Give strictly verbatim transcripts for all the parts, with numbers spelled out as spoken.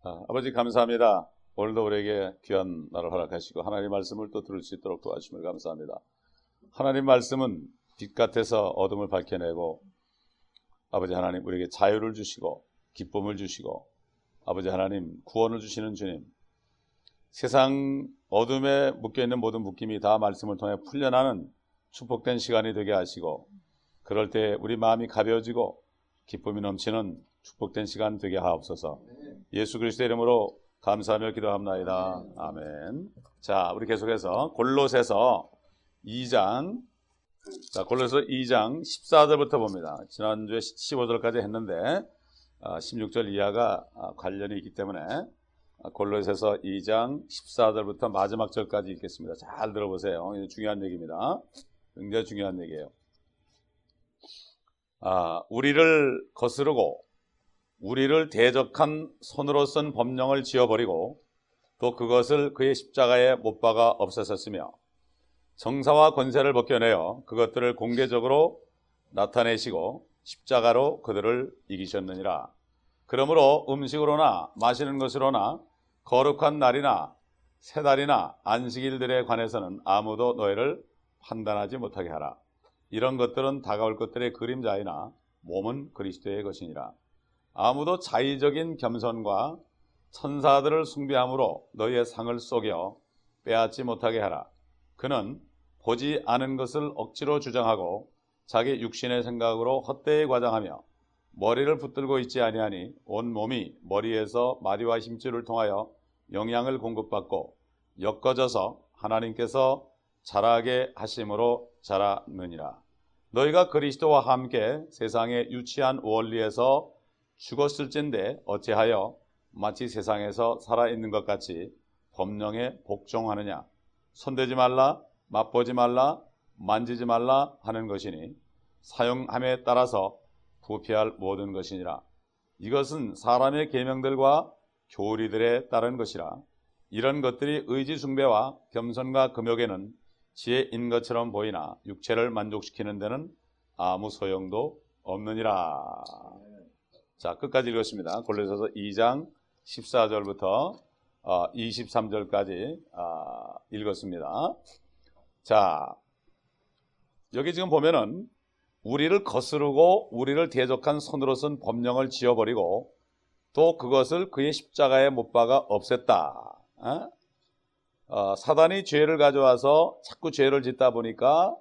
아, 아버지 감사합니다. 오늘도 우리에게 귀한 날을 허락하시고 하나님 말씀을 또 들을 수 있도록 도와주심을 감사합니다. 하나님 말씀은 빛 같아서 어둠을 밝혀내고 아버지 하나님 우리에게 자유를 주시고 기쁨을 주시고 아버지 하나님 구원을 주시는 주님, 세상 어둠에 묶여있는 모든 묶임이 다 말씀을 통해 풀려나는 축복된 시간이 되게 하시고 그럴 때 우리 마음이 가벼워지고 기쁨이 넘치는 축복된 시간 되게 하옵소서. 예수 그리스도의 이름으로 감사하며 기도합나이다. 아멘. 자, 우리 계속해서 골로새서 이 장, 자, 골로새서 이 장 십사 절부터 봅니다. 지난주에 십오 절까지 했는데 십육 절 이하가 관련이 있기 때문에 골로새서 이 장 십사 절부터 마지막 절까지 읽겠습니다. 잘 들어보세요. 이게 중요한 얘기입니다. 굉장히 중요한 얘기예요. 아, 우리를 거스르고 우리를 대적한 손으로 쓴 법령을 지어버리고 또 그것을 그의 십자가에 못 박아 없애셨으며 정사와 권세를 벗겨내어 그것들을 공개적으로 나타내시고 십자가로 그들을 이기셨느니라. 그러므로 음식으로나 마시는 것으로나 거룩한 날이나 새 달이나 안식일들에 관해서는 아무도 너희를 판단하지 못하게 하라. 이런 것들은 다가올 것들의 그림자이나 몸은 그리스도의 것이니라. 아무도 자의적인 겸손과 천사들을 숭배함으로 너희의 상을 속여 빼앗지 못하게 하라. 그는 보지 않은 것을 억지로 주장하고 자기 육신의 생각으로 헛되이 과장하며 머리를 붙들고 있지 아니하니 온 몸이 머리에서 마디와 힘줄을 통하여 영양을 공급받고 엮어져서 하나님께서 자라게 하심으로 자라느니라. 너희가 그리스도와 함께 세상의 유치한 원리에서 죽었을진데 어찌하여 마치 세상에서 살아있는 것 같이 법령에 복종하느냐. 손대지 말라, 맛보지 말라, 만지지 말라 하는 것이니 사용함에 따라서 부패할 모든 것이니라. 이것은 사람의 계명들과 교리들에 따른 것이라. 이런 것들이 의지 숭배와 겸손과 금욕에는 지혜인 것처럼 보이나 육체를 만족시키는 데는 아무 소용도 없느니라. 자, 끝까지 읽었습니다. 골로새서 이 장 십사 절부터 이십삼 절까지 읽었습니다. 자, 여기 지금 보면은 우리를 거스르고 우리를 대적한 손으로 쓴 법령을 지어버리고 또 그것을 그의 십자가에 못 박아 없앴다. 어? 어, 사단이 죄를 가져와서 자꾸 죄를 짓다 보니까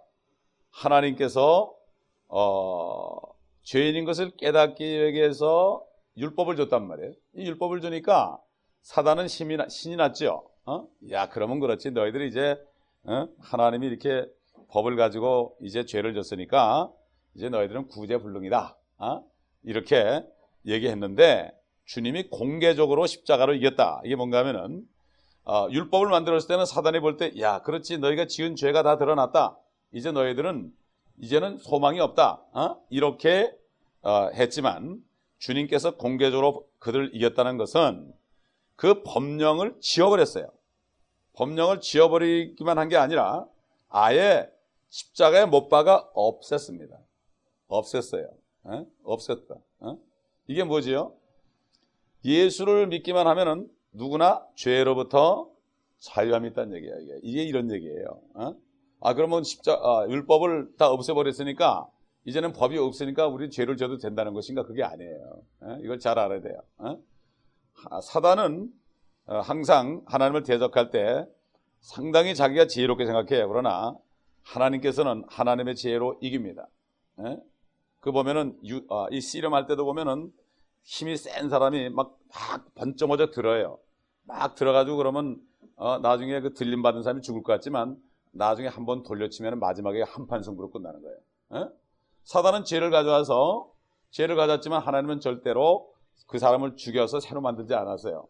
하나님께서 어, 죄인인 것을 깨닫기 위해서 율법을 줬단 말이에요. 이 율법을 주니까 사단은 신이, 신이 났죠. 어? 야, 그러면 그렇지. 너희들이 이제 어? 하나님이 이렇게 법을 가지고 이제 죄를 졌으니까 이제 너희들은 구제불능이다. 어? 이렇게 얘기했는데 주님이 공개적으로 십자가로 이겼다. 이게 뭔가 하면은 어, 율법을 만들었을 때는 사단이 볼 때 야, 그렇지. 너희가 지은 죄가 다 드러났다. 이제 너희들은 이제는 소망이 없다. 어? 이렇게 어, 했지만 주님께서 공개적으로 그들을 이겼다는 것은 그 법령을 지워버렸어요. 법령을 지워버리기만 한 게 아니라 아예 십자가에 못 박아 없앴습니다. 없앴어요. 어? 없앴다. 어? 이게 뭐지요? 예수를 믿기만 하면은 누구나 죄로부터 자유함이 있다는 얘기야. 이게, 이게 이런 얘기예요. 어? 아, 그러면 십자, 아, 율법을 다 없애버렸으니까 이제는 법이 없으니까 우리 죄를 져도 된다는 것인가? 그게 아니에요. 어? 이걸 잘 알아야 돼요. 어? 사단은 항상 하나님을 대적할 때 상당히 자기가 지혜롭게 생각해요. 그러나 하나님께서는 하나님의 지혜로 이깁니다. 어? 그 보면은 유, 아, 이 씨름할 때도 보면은 힘이 센 사람이 막, 막 번쩍번쩍 들어요. 막 들어가지고 그러면 어, 나중에 그 들림 받은 사람이 죽을 것 같지만 나중에 한번 돌려치면 마지막에 한판 승부로 끝나는 거예요. 어? 사단은 죄를 가져와서 죄를 가졌지만 하나님은 절대로 그 사람을 죽여서 새로 만들지 않았어요.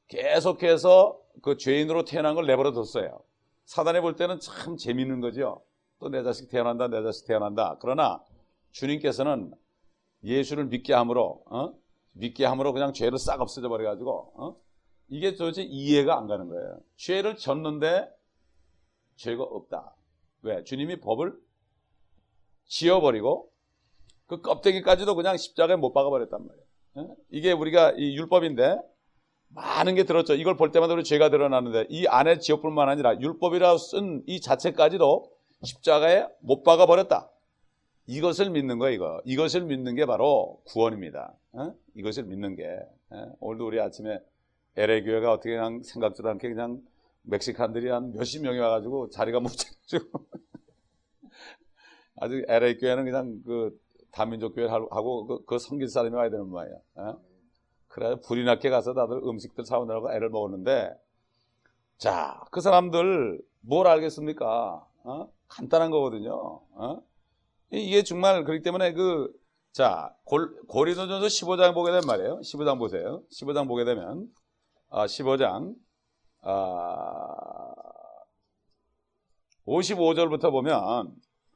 계속해서 그 죄인으로 태어난 걸 내버려 뒀어요. 사단이 볼 때는 참 재밌는 거죠. 또 내 자식 태어난다, 내 자식 태어난다. 그러나 주님께서는 예수를 믿게 함으로 어? 믿게 함으로 그냥 죄를 싹 없애져 버려가지고 어? 이게 도대체 이해가 안 가는 거예요. 죄를 졌는데 죄가 없다. 왜? 주님이 법을 지어버리고 그 껍데기까지도 그냥 십자가에 못 박아버렸단 말이에요. 이게 우리가 이 율법인데 많은 게 들었죠. 이걸 볼 때마다 우리 죄가 드러나는데 이 안에 지옥뿐만 아니라 율법이라 쓴 이 자체까지도 십자가에 못 박아 버렸다. 이것을 믿는 거예요. 이거. 이것을 믿는 게 바로 구원입니다. 어? 이것을 믿는 게. 어? 오늘도 우리 아침에 엘에이 교회가 어떻게 그냥 생각지도 않게 그냥 멕시칸들이 한 몇십 명이 와가지고 자리가 못 차가지고 아주 엘에이 교회는 그냥 그 다민족 교회 하고 그, 그 섬길 사람이 와야 되는 모양이야. 어? 그래 불이 났게 가서 다들 음식들 사오느라고 애를 먹었는데, 자, 그 사람들 뭘 알겠습니까? 어? 간단한 거거든요. 어? 이게 정말 그렇기 때문에 그, 자, 고린도전서 십오 장 보게 되면 말이에요. 십오 장 보세요. 십오 장 보게 되면, 아, 십오 장, 아, 오십오 절부터 보면,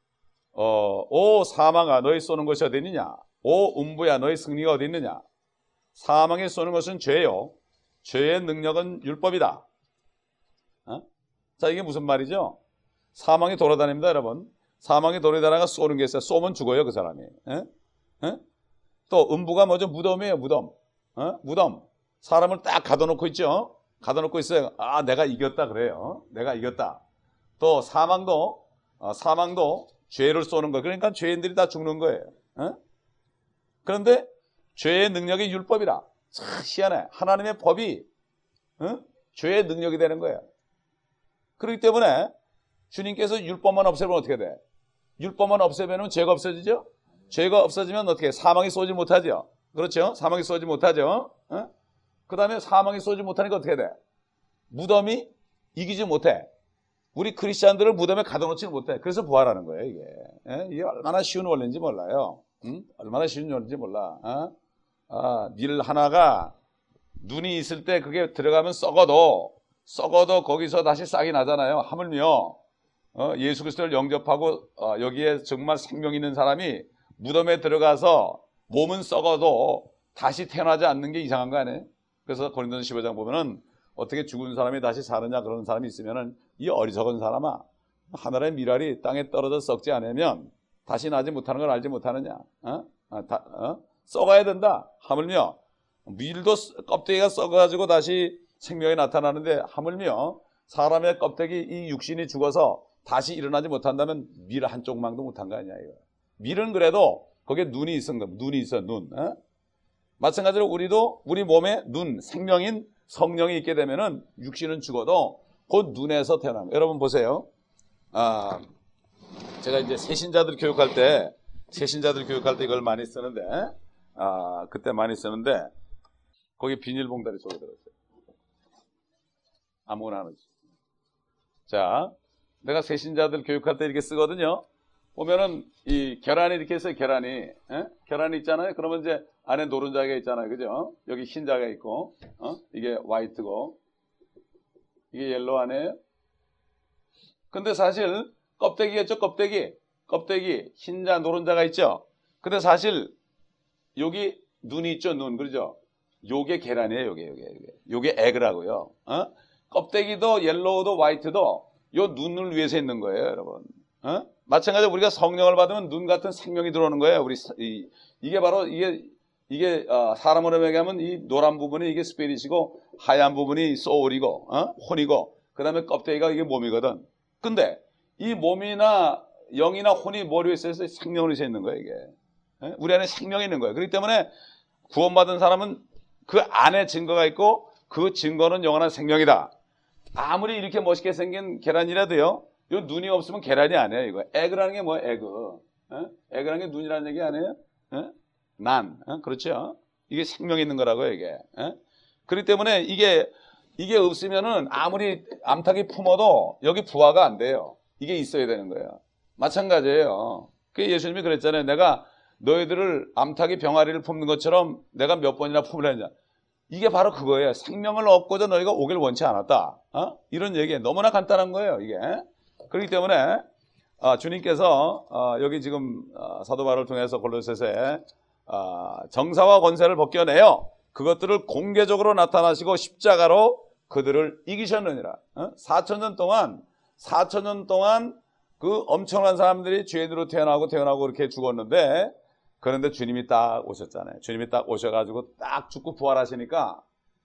어, 오 사망아 너희 쏘는 것이 어디 있느냐? 오 음부야 너희 승리가 어디 있느냐? 사망에 쏘는 것은 죄요. 죄의 능력은 율법이다. 어? 자, 이게 무슨 말이죠? 사망이 돌아다닙니다, 여러분. 사망이 돌아다니다가 쏘는 게 있어요. 쏘면 죽어요, 그 사람이. 에? 에? 또 음부가 뭐죠? 무덤이에요, 무덤. 어? 무덤. 사람을 딱 가둬놓고 있죠. 가둬놓고 있어요. 아, 내가 이겼다 그래요. 내가 이겼다. 또 사망도 어, 사망도 죄를 쏘는 거예요. 그러니까 죄인들이 다 죽는 거예요. 에? 그런데 죄의 능력이 율법이라. 참 희한해. 하나님의 법이 어? 죄의 능력이 되는 거예요. 그렇기 때문에 주님께서 율법만 없애면 어떻게 돼? 율법만 없애면 죄가 없어지죠? 죄가 없어지면 어떻게 해? 사망이 쏘지 못하죠? 그렇죠? 사망이 쏘지 못하죠? 어? 그 다음에 사망이 쏘지 못하니까 어떻게 돼? 무덤이 이기지 못해. 우리 크리스찬들을 무덤에 가둬놓지는 못해. 그래서 부활하는 거예요, 이게. 예? 이게 얼마나 쉬운 원리인지 몰라요. 응? 얼마나 쉬운 원리인지 몰라. 어? 아, 닐 하나가 눈이 있을 때 그게 들어가면 썩어도, 썩어도 거기서 다시 싹이 나잖아요. 하물며, 어, 예수 그리스도를 영접하고, 어, 여기에 정말 생명 있는 사람이 무덤에 들어가서 몸은 썩어도 다시 태어나지 않는 게 이상한 거 아니에요? 그래서 고린도전서 십오 장 보면은 어떻게 죽은 사람이 다시 사느냐 그런 사람이 있으면은 이 어리석은 사람아, 하늘의 밀알이 땅에 떨어져 썩지 않으면 다시 나지 못하는 걸 알지 못하느냐? 어? 아, 다, 어? 썩어야 된다. 하물며 밀도 껍데기가 썩어가지고 다시 생명이 나타나는데, 하물며 사람의 껍데기 이 육신이 죽어서 다시 일어나지 못한다면 밀 한쪽망도 못한 거 아니야 이거. 밀은 그래도 거기에 눈이 있은 거, 눈이 있어 눈. 어? 마찬가지로 우리도 우리 몸에 눈, 생명인 성령이 있게 되면은 육신은 죽어도 곧 눈에서 태어납니다. 여러분 보세요. 아, 제가 이제 새신자들 교육할 때, 새신자들 교육할 때 이걸 많이 쓰는데, 아, 그때 많이 쓰는데, 거기 비닐봉다리 속에 들었어요. 아무거나 하나씩. 자, 내가 새신자들 교육할 때 이렇게 쓰거든요. 보면은 이 계란이 이렇게 있어요. 계란이, 에? 계란이 있잖아요. 그러면 이제 안에 노른자가 있잖아요, 그죠? 여기 흰자가 있고, 어? 이게 화이트고, 이게 옐로우 안에요. 근데 사실 껍데기겠죠, 껍데기. 껍데기, 흰자, 노른자가 있죠. 근데 사실 여기 눈이 있죠, 눈, 그러죠? 요게 계란이에요, 요게, 요게, 요게. 요게 에그라고요. 어? 껍데기도 옐로우도 화이트도 요 눈을 위해서 있는 거예요, 여러분. 어? 마찬가지로 우리가 성령을 받으면 눈 같은 생명이 들어오는 거예요. 우리 이, 이게 바로 이게 이게 어, 사람으로 얘기하면 이 노란 부분이 이게 스피릿이고 하얀 부분이 소울이고 어? 혼이고 그다음에 껍데기가 이게 몸이거든. 근데 이 몸이나 영이나 혼이 뭘 위해서 있어요? 생명을 위해서 있는 거예요, 이게. 예? 우리 안에 생명이 있는 거예요. 그렇기 때문에 구원받은 사람은 그 안에 증거가 있고 그 증거는 영원한 생명이다. 아무리 이렇게 멋있게 생긴 계란이라도요, 요 눈이 없으면 계란이 아니에요, 이거. 에그라는 게 뭐예요, 에그. 에? 에그라는 게 눈이라는 얘기 아니에요? 에? 난. 에? 그렇죠? 이게 생명이 있는 거라고요, 이게. 에? 그렇기 때문에 이게, 이게 없으면은 아무리 암탉이 품어도 여기 부화가 안 돼요. 이게 있어야 되는 거예요. 마찬가지예요. 그 예수님이 그랬잖아요. 내가 너희들을 암탉이 병아리를 품는 것처럼 내가 몇 번이나 품으려냐. 이게 바로 그거예요. 생명을 얻고자 너희가 오길 원치 않았다. 어? 이런 얘기예요. 너무나 간단한 거예요, 이게. 그렇기 때문에 어, 주님께서 어, 여기 지금 어, 사도 바울을 통해서 골로새서에 어, 정사와 권세를 벗겨내어 그것들을 공개적으로 나타나시고 십자가로 그들을 이기셨느니라. 어? 사천 년 동안 사천 년 동안 그 엄청난 사람들이 죄인으로 태어나고 태어나고 이렇게 죽었는데, 그런데 주님이 딱 오셨잖아요. 주님이 딱 오셔가지고 딱 죽고 부활하시니까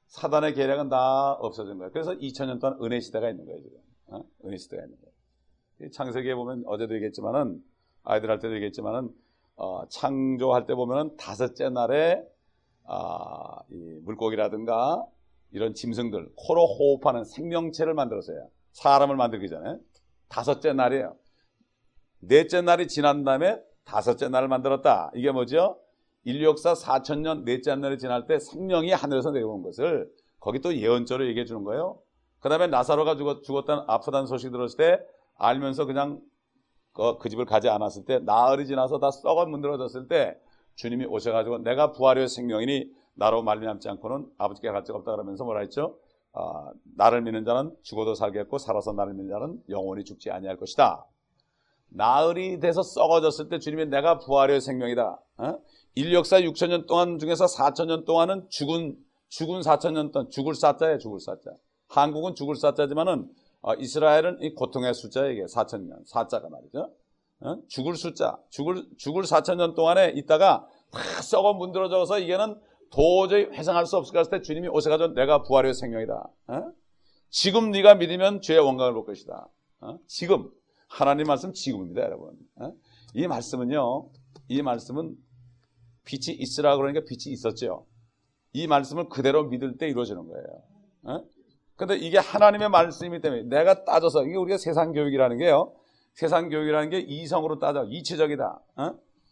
사단의 계략은 다 없어진 거예요. 그래서 이천 년 동안 은혜 시대가 있는 거예요. 지금. 어? 은혜 시대가 있는 거예요. 창세기에 보면 어제도 얘기했지만은 아이들 할 때도 얘기했지만은 어, 창조할 때 보면은 다섯째 날에 아, 이 물고기라든가 이런 짐승들 코로 호흡하는 생명체를 만들었어요. 사람을 만들기 전에 다섯째 날이에요. 넷째 날이 지난 다음에 다섯째 날을 만들었다. 이게 뭐죠? 인류 역사 사천 년 넷째 날이 지날 때 생명이 하늘에서 내려온 것을 거기 또 예언적으로 얘기해 주는 거예요. 그 다음에 나사로가 죽었, 죽었다는 아프다는 소식이 들었을 때 알면서 그냥 그, 그 집을 가지 않았을 때 나흘이 지나서 다 썩어 문드러졌을 때 주님이 오셔가지고 내가 부활의 생명이니 나로 말미암지 않고는 아버지께 갈 데가 없다 그러면서 뭐라 했죠? 아, 나를 믿는 자는 죽어도 살겠고 살아서 나를 믿는 자는 영원히 죽지 아니할 것이다. 나흘이 돼서 썩어졌을 때 주님이 내가 부활의 생명이다. 어? 인류 역사 육천 년 동안 중에서 사천 년 동안은 죽은 죽은 사천 년 동안 죽을 사자예요. 죽을 사자. 한국은 죽을 사자지만은 어, 이스라엘은 이 고통의 숫자예요. 이게 사천 년 사자가 말이죠. 어? 죽을 숫자, 죽을 죽을 사천 년 동안에 있다가 다 썩어 문드러져서 이게는 도저히 회상할 수 없을 것 같을 때 주님이 오셔가지고 내가 부활의 생명이다. 어? 지금 네가 믿으면 죄의 원망을 볼 것이다. 어? 지금 하나님 말씀 지금입니다, 여러분. 어? 이 말씀은요, 이 말씀은 빛이 있으라 그러니까 빛이 있었죠. 이 말씀을 그대로 믿을 때 이루어지는 거예요. 어? 근데 이게 하나님의 말씀이기 때문에 내가 따져서 이게 우리가 세상 교육이라는 게요. 세상 교육이라는 게 이성으로 따져 이치적이다. 어?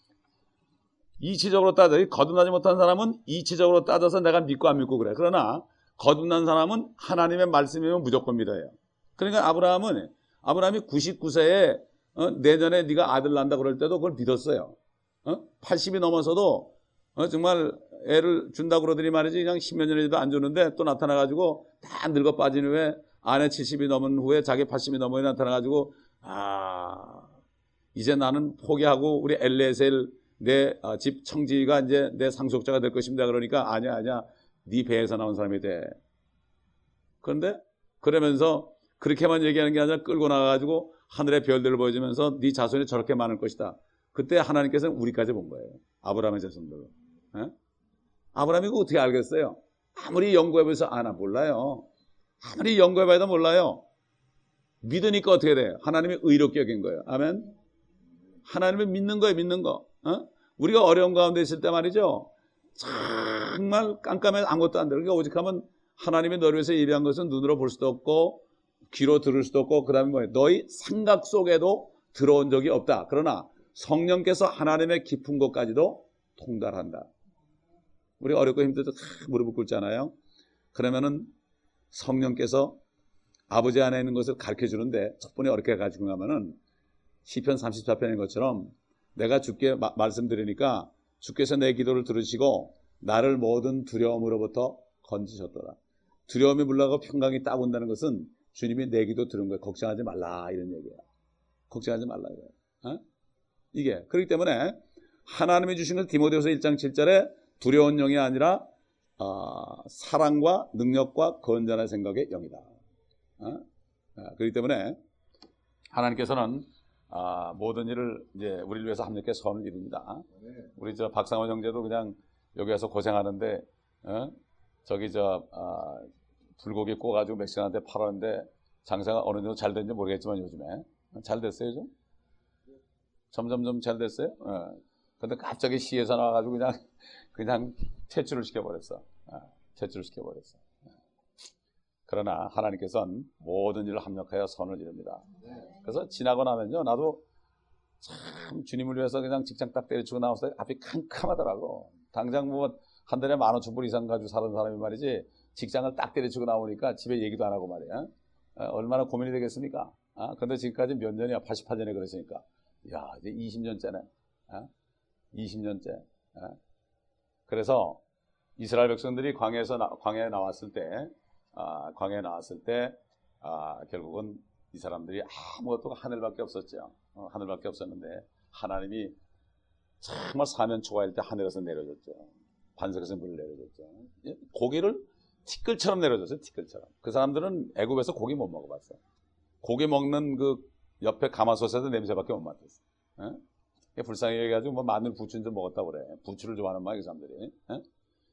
이치적으로 따져. 거듭나지 못한 사람은 이치적으로 따져서 내가 믿고 안 믿고 그래. 그러나 거듭난 사람은 하나님의 말씀이면 무조건 믿어요. 그러니까 아브라함은 아브라함이 구십구 세에 어, 내년에 네가 아들 난다 그럴 때도 그걸 믿었어요. 어? 팔십이 넘어서도 어, 정말 애를 준다고 그러더니 말이지 그냥 십몇 년에도 안 주는데 또 나타나가지고 다 늙어 빠진 후에 아내 칠십이 넘은 후에 자기 팔십이 넘어 나타나가지고 아 이제 나는 포기하고 우리 엘리에셀 내 집 청지가 이제 내 상속자가 될 것입니다. 그러니까 아니야 아니야 네 배에서 나온 사람이 돼. 그런데 그러면서 그렇게만 얘기하는 게 아니라 끌고 나가가지고 하늘의 별들을 보여주면서 네 자손이 저렇게 많을 것이다. 그때 하나님께서는 우리까지 본 거예요. 아브라함의 자손들. 에? 아브라함이 그거 어떻게 알겠어요? 아무리 연구해봐서 아나 몰라요. 아무리 연구해봐도 몰라요. 믿으니까 어떻게 돼요? 하나님이 의롭게 여긴 거예요. 아멘. 하나님을 믿는 거예요. 믿는 거. 어? 우리가 어려운 가운데 있을 때 말이죠. 정말 깜깜해서 아무것도 안 돼요. 그러니까 오직하면 하나님이 너를 위해서 예비한 것은 눈으로 볼 수도 없고 귀로 들을 수도 없고 그 다음에 뭐예요? 너희 생각 속에도 들어온 적이 없다. 그러나 성령께서 하나님의 깊은 곳까지도 통달한다. 우리 어렵고 힘들어서 무릎을 꿇잖아요. 그러면은 성령께서 아버지 안에 있는 것을 가르쳐 주는데 첫 번에 어렵게 가지고 가면은 시편 삼십사 편인 것처럼 내가 주께 마, 말씀드리니까 주께서 내 기도를 들으시고 나를 모든 두려움으로부터 건지셨더라. 두려움이 물러가고 평강이 딱 온다는 것은 주님이 내 기도 들은 거예요. 걱정하지 말라 이런 얘기야. 걱정하지 말라 이거예요. 어? 이게 그렇기 때문에 하나님이 주신 것 디모데후서 일 장 칠 절에 두려운 영이 아니라 어, 사랑과 능력과 건전한 생각의 영이다. 어? 어, 그렇기 때문에 하나님께서는 아, 모든 일을 이제 우리를 위해서 합력해 선을 이룹니다. 우리 저 박상원 형제도 그냥 여기 와서 고생하는데 어? 저기 저 아, 불고기 구워가지고 멕시칸한테 팔았는데 장사가 어느 정도 잘 됐는지 모르겠지만 요즘에 잘 됐어요 좀? 점점점 잘 됐어요? 어. 근데 갑자기 시에서 나와가지고 그냥 그냥 퇴출을 시켜버렸어. 어. 퇴출을 시켜버렸어. 어. 그러나 하나님께서는 모든 일을 합력하여 선을 이룹니다. 그래서 지나고 나면요 나도 참 주님을 위해서 그냥 직장 딱 때려치고 나왔을 때 앞이 캄캄하더라고. 당장 뭐 한 달에 만 오천 불 이상 가지고 사는 사람이 말이지 직장을 딱 때려치고 나오니까 집에 얘기도 안 하고 말이야. 어, 얼마나 고민이 되겠습니까? 아, 근데 지금까지 몇 년이야? 팔십팔 년에 그랬으니까. 야, 이제 이십 년째네. 어? 이십 년째. 어? 그래서 이스라엘 백성들이 광야에서 나, 광야에 나왔을 때, 아, 광야에 나왔을 때, 아, 결국은 이 사람들이 아무것도 하늘밖에 없었죠. 어, 하늘밖에 없었는데 하나님이 정말 사면 초과일 때 하늘에서 내려줬죠. 반석에서 물을 내려줬죠. 고기를 티끌처럼 내려줬어요. 티끌처럼. 그 사람들은 애굽에서 고기 못 먹어봤어. 고기 먹는 그 옆에 가마솥에서 냄새밖에 못 맡았어. 에? 불쌍히 해가지고 뭐 마늘 부추 좀 먹었다고 그래. 부추를 좋아하는 모양이 그 사람들이. 에?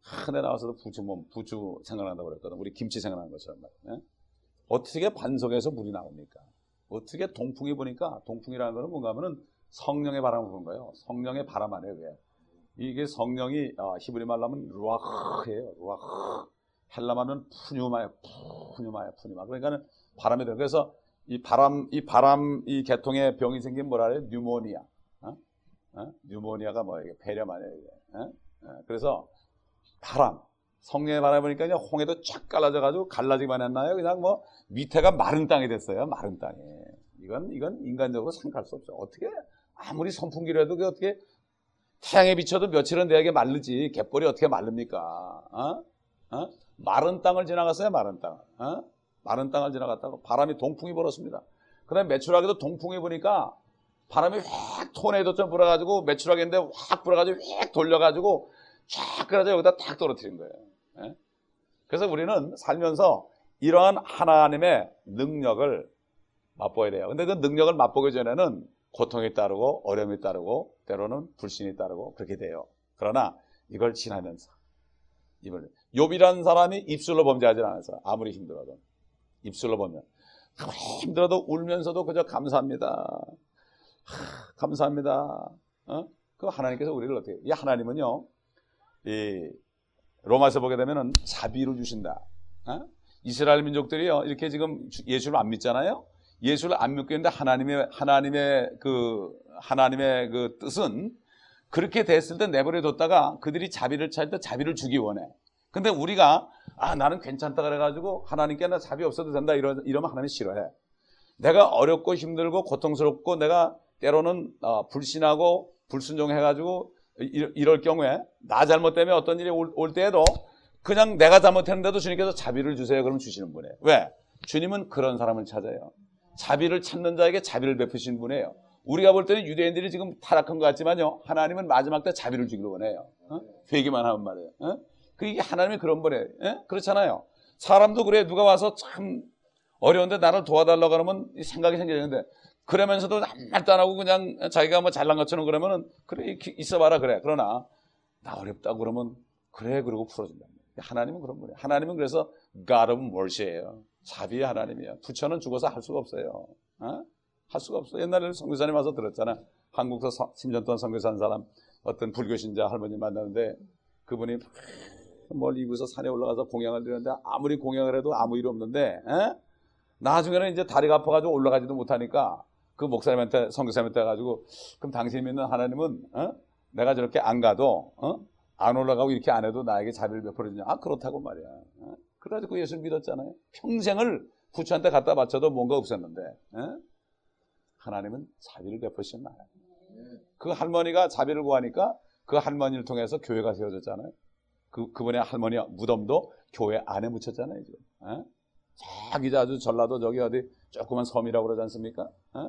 하늘에 나와서도 부추 뭐 부추 생각난다고 그랬거든. 우리 김치 생각나는 것처럼 말이야. 어떻게 반석에서 물이 나옵니까? 어떻게 동풍이 보니까 동풍이라는 거는 뭔가 하면은 성령의 바람을 부는 거예요. 성령의 바람 안에 왜? 이게 성령이 아, 히브리 말로 하면 루아흐예요. 루아흐. 헬라말은 푸뉴마예요. 푸뉴마예요. 푸뉴마. 그러니까는 바람이 돼요. 그래서 이 바람 이 바람 이 계통의 병이 생긴 뭐라 그래요? 뉴모니아. 어? 어? 뉴모니아가 뭐예요? 폐렴 아니에요. 어? 어, 그래서 바람, 성령의 바람을 보니까 그냥 홍해도 쫙 갈라져가지고 갈라지기만 했나요? 그냥 뭐 밑에가 마른 땅이 됐어요. 마른 땅이. 이건 이건 인간적으로 생각할 수 없죠. 어떻게 아무리 선풍기로 해도 그 어떻게 태양에 비춰도 며칠은 돼야 마르지. 갯벌이 어떻게 마릅니까? 어? 어? 마른 땅을 지나갔어요. 마른 땅. 어? 마른 땅을 지나갔다고 바람이 동풍이 불었습니다. 그다음에 매출하게도 동풍이 부니까 바람이 확 토네이도처럼 불어가지고 매출하게인데 확 불어가지고 확 돌려가지고 쫙 그래서 여기다 탁 떨어뜨린 거예요. 예? 그래서 우리는 살면서 이러한 하나님의 능력을 맛보아야 돼요. 근데 그 능력을 맛보기 전에는 고통이 따르고 어려움이 따르고 때로는 불신이 따르고 그렇게 돼요. 그러나 이걸 지나면서 이걸 욥이라는 사람이 입술로 범죄하지 않아서 아무리 힘들어도 입술로 범죄 아무리 힘들어도 울면서도 그저 감사합니다. 하, 감사합니다. 어? 그 하나님께서 우리를 어떻게 이 하나님은요 이 로마서 보게 되면은 자비를 주신다. 어? 이스라엘 민족들이요 이렇게 지금 예수를 안 믿잖아요. 예수를 안 믿고 있는데 하나님의 하나님의 그 하나님의 그 뜻은 그렇게 됐을 때 내버려 뒀다가 그들이 자비를 찾을 때 자비를 주기 원해. 근데 우리가 아 나는 괜찮다 그래가지고 하나님께 나 자비 없어도 된다 이러, 이러면 하나님 싫어해. 내가 어렵고 힘들고 고통스럽고 내가 때로는 어, 불신하고 불순종해가지고 이, 이럴 경우에 나 잘못 때문에 어떤 일이 올, 올 때에도 그냥 내가 잘못했는데도 주님께서 자비를 주세요. 그러면 주시는 분이에요. 왜? 주님은 그런 사람을 찾아요. 자비를 찾는 자에게 자비를 베푸신 분이에요. 우리가 볼 때는 유대인들이 지금 타락한 것 같지만요. 하나님은 마지막 때 자비를 주기를 원해요. 어? 회개만 하면 말이에요. 어? 그게 하나님이 그런 분이에요. 예? 그렇잖아요. 사람도 그래. 누가 와서 참 어려운데 나를 도와달라고 하면 생각이 생기는데 그러면서도 아무 말도 안 하고 그냥 자기가 뭐 잘난 것처럼 그러면은 그래 있어봐라 그래. 그러나 나 어렵다고 그러면 그래 그러고 풀어준다. 하나님은 그런 분이에요. 하나님은 그래서 God of Mercy예요. 자비의 하나님이에요. 부처는 죽어서 할 수가 없어요. 어? 할 수가 없어. 옛날에 선교사님 와서 들었잖아. 한국에서 십 년 동안 선교사 한 사람 어떤 불교신자 할머니 만나는데 그분이 멀리 이구서 산에 올라가서 공양을 드렸는데 아무리 공양을 해도 아무 일 없는데 에? 나중에는 이제 다리가 아파가지고 올라가지도 못하니까 그 목사님한테 선교사님한테 해가지고 그럼 당신이 믿는 하나님은 어? 내가 저렇게 안 가도 어? 안 올라가고 이렇게 안 해도 나에게 자비를 베풀어주냐. 아 그렇다고 말이야. 어? 그래가지고 예수를 믿었잖아요. 평생을 부처한테 갖다 바쳐도 뭔가 없었는데 에? 하나님은 자비를 베푸신 나라예요. 그 할머니가 자비를 구하니까 그 할머니를 통해서 교회가 세워졌잖아요. 그, 그분의 할머니 무덤도 교회 안에 묻혔잖아요. 지금. 에? 저기 아주 전라도 저기 어디 조그만 섬이라고 그러지 않습니까? 에?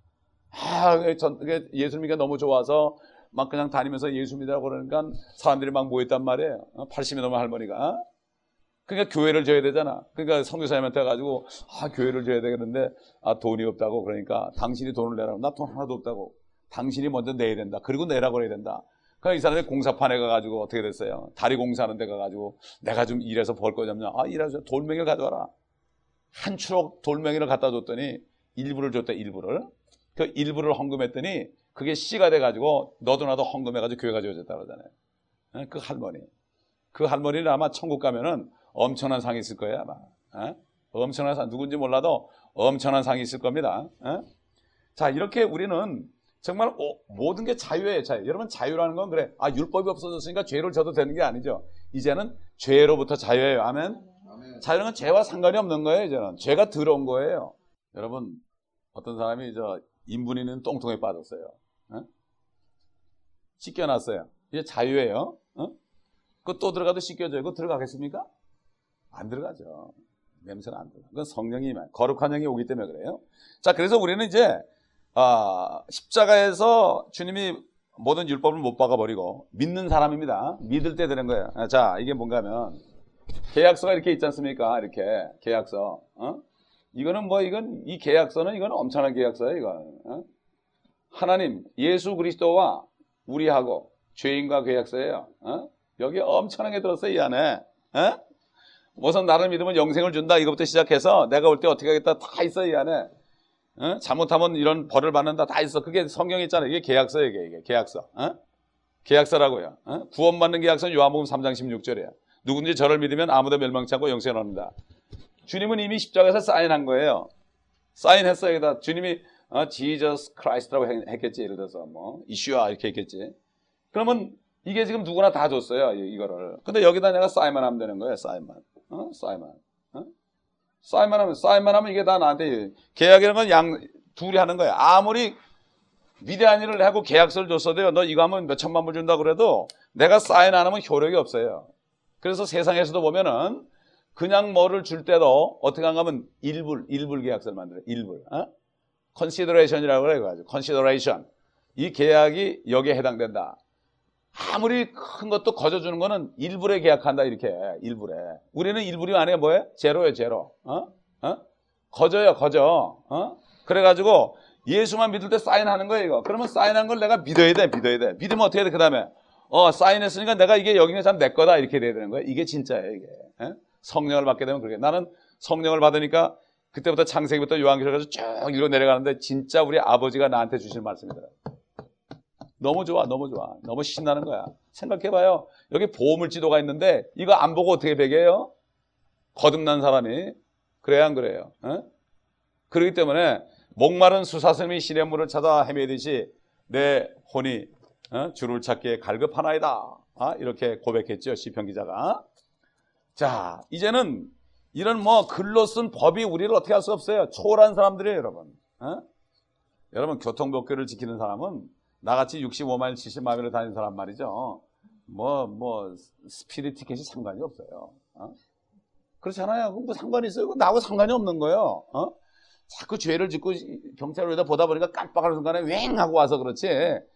아, 전, 예수 믿기가 너무 좋아서 막 그냥 다니면서 예수 믿으라고 그러니까 사람들이 막 모였단 말이에요. 팔십이 넘은 할머니가. 그러니까 교회를 줘야 되잖아. 그러니까 선교사님한테 해가지고 아 교회를 줘야 되겠는데 아 돈이 없다고 그러니까 당신이 돈을 내라고. 나 돈 하나도 없다고. 당신이 먼저 내야 된다. 그리고 내라고 해야 된다. 그러니까 이 사람이 공사판에 가가지고 어떻게 됐어요? 다리 공사하는 데 가가지고 내가 좀 일해서 벌 거 잡냐. 아 일해서 돌멩이를 가져와라. 한 추럭 돌멩이를 갖다 줬더니 일부를 줬대. 일부를. 그 일부를 헌금했더니 그게 씨가 돼가지고 너도 나도 헌금해가지고 교회가 지어졌다 그러잖아요. 그 할머니. 그 할머니는 아마 천국 가면은 엄청난 상이 있을 거예요 아마. 에? 엄청난 상, 누군지 몰라도 엄청난 상이 있을 겁니다. 에? 자 이렇게 우리는 정말 오, 모든 게 자유예요. 자유. 여러분 자유라는 건 그래. 아 율법이 없어졌으니까 죄를 져도 되는 게 아니죠. 이제는 죄로부터 자유예요. 아멘. 아멘. 자유는 건 죄와 상관이 없는 거예요. 이제는 죄가 들어온 거예요. 여러분 어떤 사람이 저 인분 있는 똥통에 빠졌어요. 에? 씻겨놨어요. 이제 자유예요. 어? 그거 또 들어가도 씻겨져요. 그거 들어가겠습니까? 안 들어가죠. 냄새가 안 들어가. 그건 성령이 거룩한 영이 오기 때문에 그래요. 자, 그래서 우리는 이제 아, 십자가에서 주님이 모든 율법을 못 박아버리고 믿는 사람입니다. 믿을 때 되는 거예요. 아, 자, 이게 뭔가 하면 계약서가 이렇게 있지 않습니까? 이렇게 계약서. 어? 이거는 뭐 이건 이 계약서는 이건 엄청난 계약서예요. 이건 어? 하나님 예수 그리스도와 우리하고 죄인과 계약서예요. 어? 여기 엄청나게 들었어요, 이 안에. 에? 우선 나를 믿으면 영생을 준다. 이것부터 시작해서 내가 올 때 어떻게 하겠다. 다 있어, 이 안에. 에? 잘못하면 이런 벌을 받는다. 다 있어. 그게 성경에 있잖아요. 이게 계약서예요, 이게. 이게 계약서. 에? 계약서라고요. 에? 구원받는 계약서는 요한복음 삼 장 십육 절이에요. 누구든지 저를 믿으면 아무도 멸망치 않고 영생을 얻는다. 주님은 이미 십자가에서 사인한 거예요. 사인했어요. 여기다 주님이 어, Jesus Christ라고 했겠지. 예를 들어서 뭐 이슈아 이렇게 했겠지. 그러면 이게 지금 누구나 다 줬어요. 이거를. 근데 여기다 내가 사인만 하면 되는 거예요. 사인만. 어? 사인만. 어? 사인만 하면 사인만 하면 이게 다 나한테 계약이라는 건 양 둘이 하는 거예요. 아무리 위대한 일을 하고 계약서를 줬어도요. 너 이거 하면 몇 천만 불 준다 그래도 내가 사인 안 하면 효력이 없어요. 그래서 세상에서도 보면은 그냥 뭐를 줄 때도 어떻게 하면 일불, 일불 계약서를 만들어요. 일불. 어? consideration이라고 그래가지고 consideration. 이 계약이 여기에 해당된다. 아무리 큰 것도 거저주는 거는 일불에 계약한다 이렇게. 일불에. 우리는 일불이 아니에요. 뭐예요? 제로예요. 제로. 어? 어? 거저요. 거저. 어? 그래가지고 예수만 믿을 때 사인하는 거예요. 이거. 그러면 사인한 걸 내가 믿어야 돼. 믿어야 돼. 믿으면 어떻게 돼? 그 다음에 어 사인했으니까 내가 이게 여기 있는 사람 내 거다 이렇게 돼야 되는 거예요. 이게 진짜예요. 이게. 에? 성령을 받게 되면 그렇게. 나는 성령을 받으니까 그때부터 창세기부터 요한계시록까지 쭉 읽어 내려가는데 진짜 우리 아버지가 나한테 주신 말씀이더라. 너무 좋아, 너무 좋아. 너무 신나는 거야. 생각해봐요. 여기 보물지도가 있는데 이거 안 보고 어떻게 베개요? 거듭난 사람이. 그래야 안 그래요? 에? 그렇기 때문에 목마른 수사스님이 시냇물을 찾아 헤매듯이 내 혼이 어? 주를 찾기에 갈급하나이다. 아, 이렇게 고백했죠. 시편 기자가. 자, 이제는 이런 뭐 글로 쓴 법이 우리를 어떻게 할 수 없어요. 초월한 사람들이에요, 여러분. 어? 여러분 교통법규를 지키는 사람은 나같이 육십오 마일, 칠십 마일을 다니는 사람 말이죠. 뭐, 뭐 스피드 티켓이 상관이 없어요. 어? 그렇잖아요. 그럼 뭐 상관이 있어요. 나하고 상관이 없는 거예요. 어? 자꾸 죄를 짓고 경찰로다 보다 보니까 깜빡하는 순간에 왱 하고 와서 그렇지.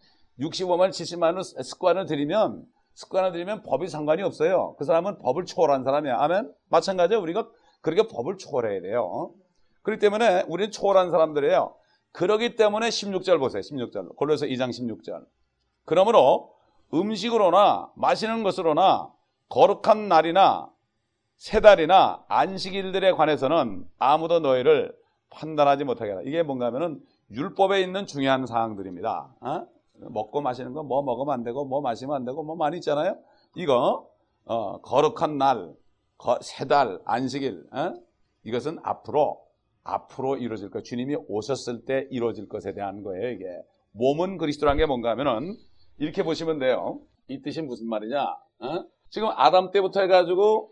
육십오 마일, 칠십 마일로 습관을 들이면 습관을 들이면 법이 상관이 없어요. 그 사람은 법을 초월한 사람이야. 아멘? 마찬가지로 우리가 그렇게 법을 초월해야 돼요. 그렇기 때문에 우리는 초월한 사람들이에요. 그러기 때문에 십육 절 보세요. 십육 절. 골로새 이 장 십육 절. 그러므로 음식으로나 마시는 것으로나 거룩한 날이나 세 달이나 안식일들에 관해서는 아무도 너희를 판단하지 못하게 하라. 이게 뭔가 하면은 율법에 있는 중요한 사항들입니다. 어? 먹고 마시는 거 뭐 먹으면 안 되고 뭐 마시면 안 되고 뭐 많이 있잖아요. 이거 어, 거룩한 날, 세 달, 안식일 어? 이것은 앞으로 앞으로 이루어질 것. 주님이 오셨을 때 이루어질 것에 대한 거예요. 이게 몸은 그리스도라는 게 뭔가 하면은 이렇게 보시면 돼요. 이 뜻이 무슨 말이냐? 어? 지금 아담 때부터 해가지고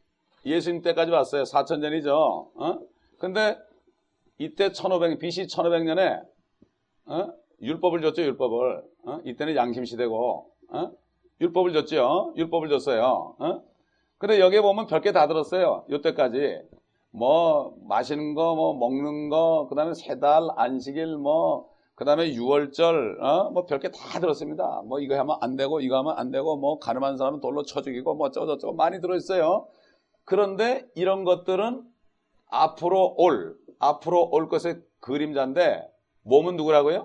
예수님 때까지 왔어요. 사천 년이죠. 어? 근데 이때 천오백 비씨 천오백 년에 어? 율법을 줬죠. 율법을. 어? 이때는 양심시대고 어? 율법을 줬죠. 율법을 줬어요. 어? 근데 여기에 보면 별게 다 들었어요. 이때까지 뭐 마시는 거, 뭐 먹는 거, 그 다음에 세 달 안식일, 뭐 그 다음에 유월절, 어? 뭐 별게 다 들었습니다. 뭐 이거 하면 안 되고 이거 하면 안 되고 뭐 가늠한 사람은 돌로 쳐 죽이고 뭐 어쩌고저쩌고 많이 들어있어요. 그런데 이런 것들은 앞으로 올 앞으로 올 것의 그림자인데 몸은 누구라고요?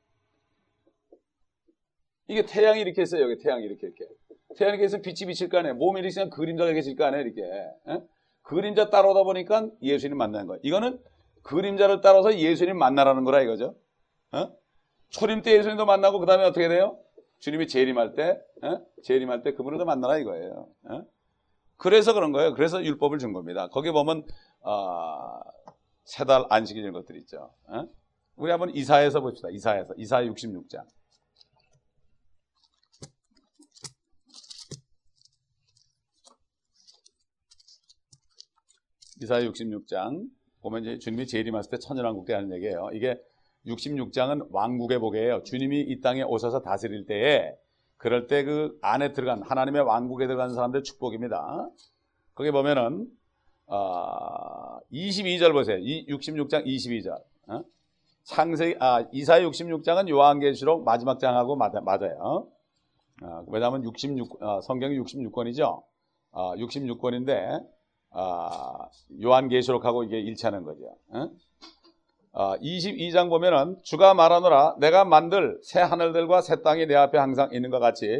이게 태양이 이렇게 있어요. 여기 태양이 이렇게 이렇게. 태양이 이렇게 있으면 빛이 비칠 거 아니에요. 몸이 이렇게 있으면 그림자가 이렇게 질 거 아니에요. 이렇게. 에? 그림자 따라오다 보니까 예수님 만나는 거예요. 이거는 그림자를 따라서 예수님 만나라는 거라 이거죠. 어? 초림 때 예수님도 만나고 그 다음에 어떻게 돼요? 주님이 재림할 때, 어? 재림할 때 그분을 더 만나라 이거예요. 어? 그래서 그런 거예요. 그래서 율법을 준 겁니다. 거기 보면 어, 세 달 안식일 이런 것들이 있죠. 어? 우리 한번 이사야서 봅시다. 이사야서 이사야 육십육 장. 이사야 육십육 장 보면 이제 주님이 재림하실 때 천연왕국 때 하는 얘기예요. 이게 육십육 장은 왕국의 복이에요. 주님이 이 땅에 오셔서 다스릴 때에 그럴 때 그 안에 들어간 하나님의 왕국에 들어간 사람들의 축복입니다. 거기 보면은 어, 이십이 절 보세요. 이 육십육 장 이십이 절. 어? 창세기 아 이사야 육십육 장은 요한계시록 마지막 장하고 맞아, 맞아요. 어, 왜냐하면 육십육 어, 성경이 육십육 권이죠. 어, 육십육 권인데 어, 요한계시록하고 이게 일치하는 거죠. 어? 어, 이십이 장 보면은 주가 말하노라 내가 만들 새 하늘들과 새 땅이 내 앞에 항상 있는 것 같이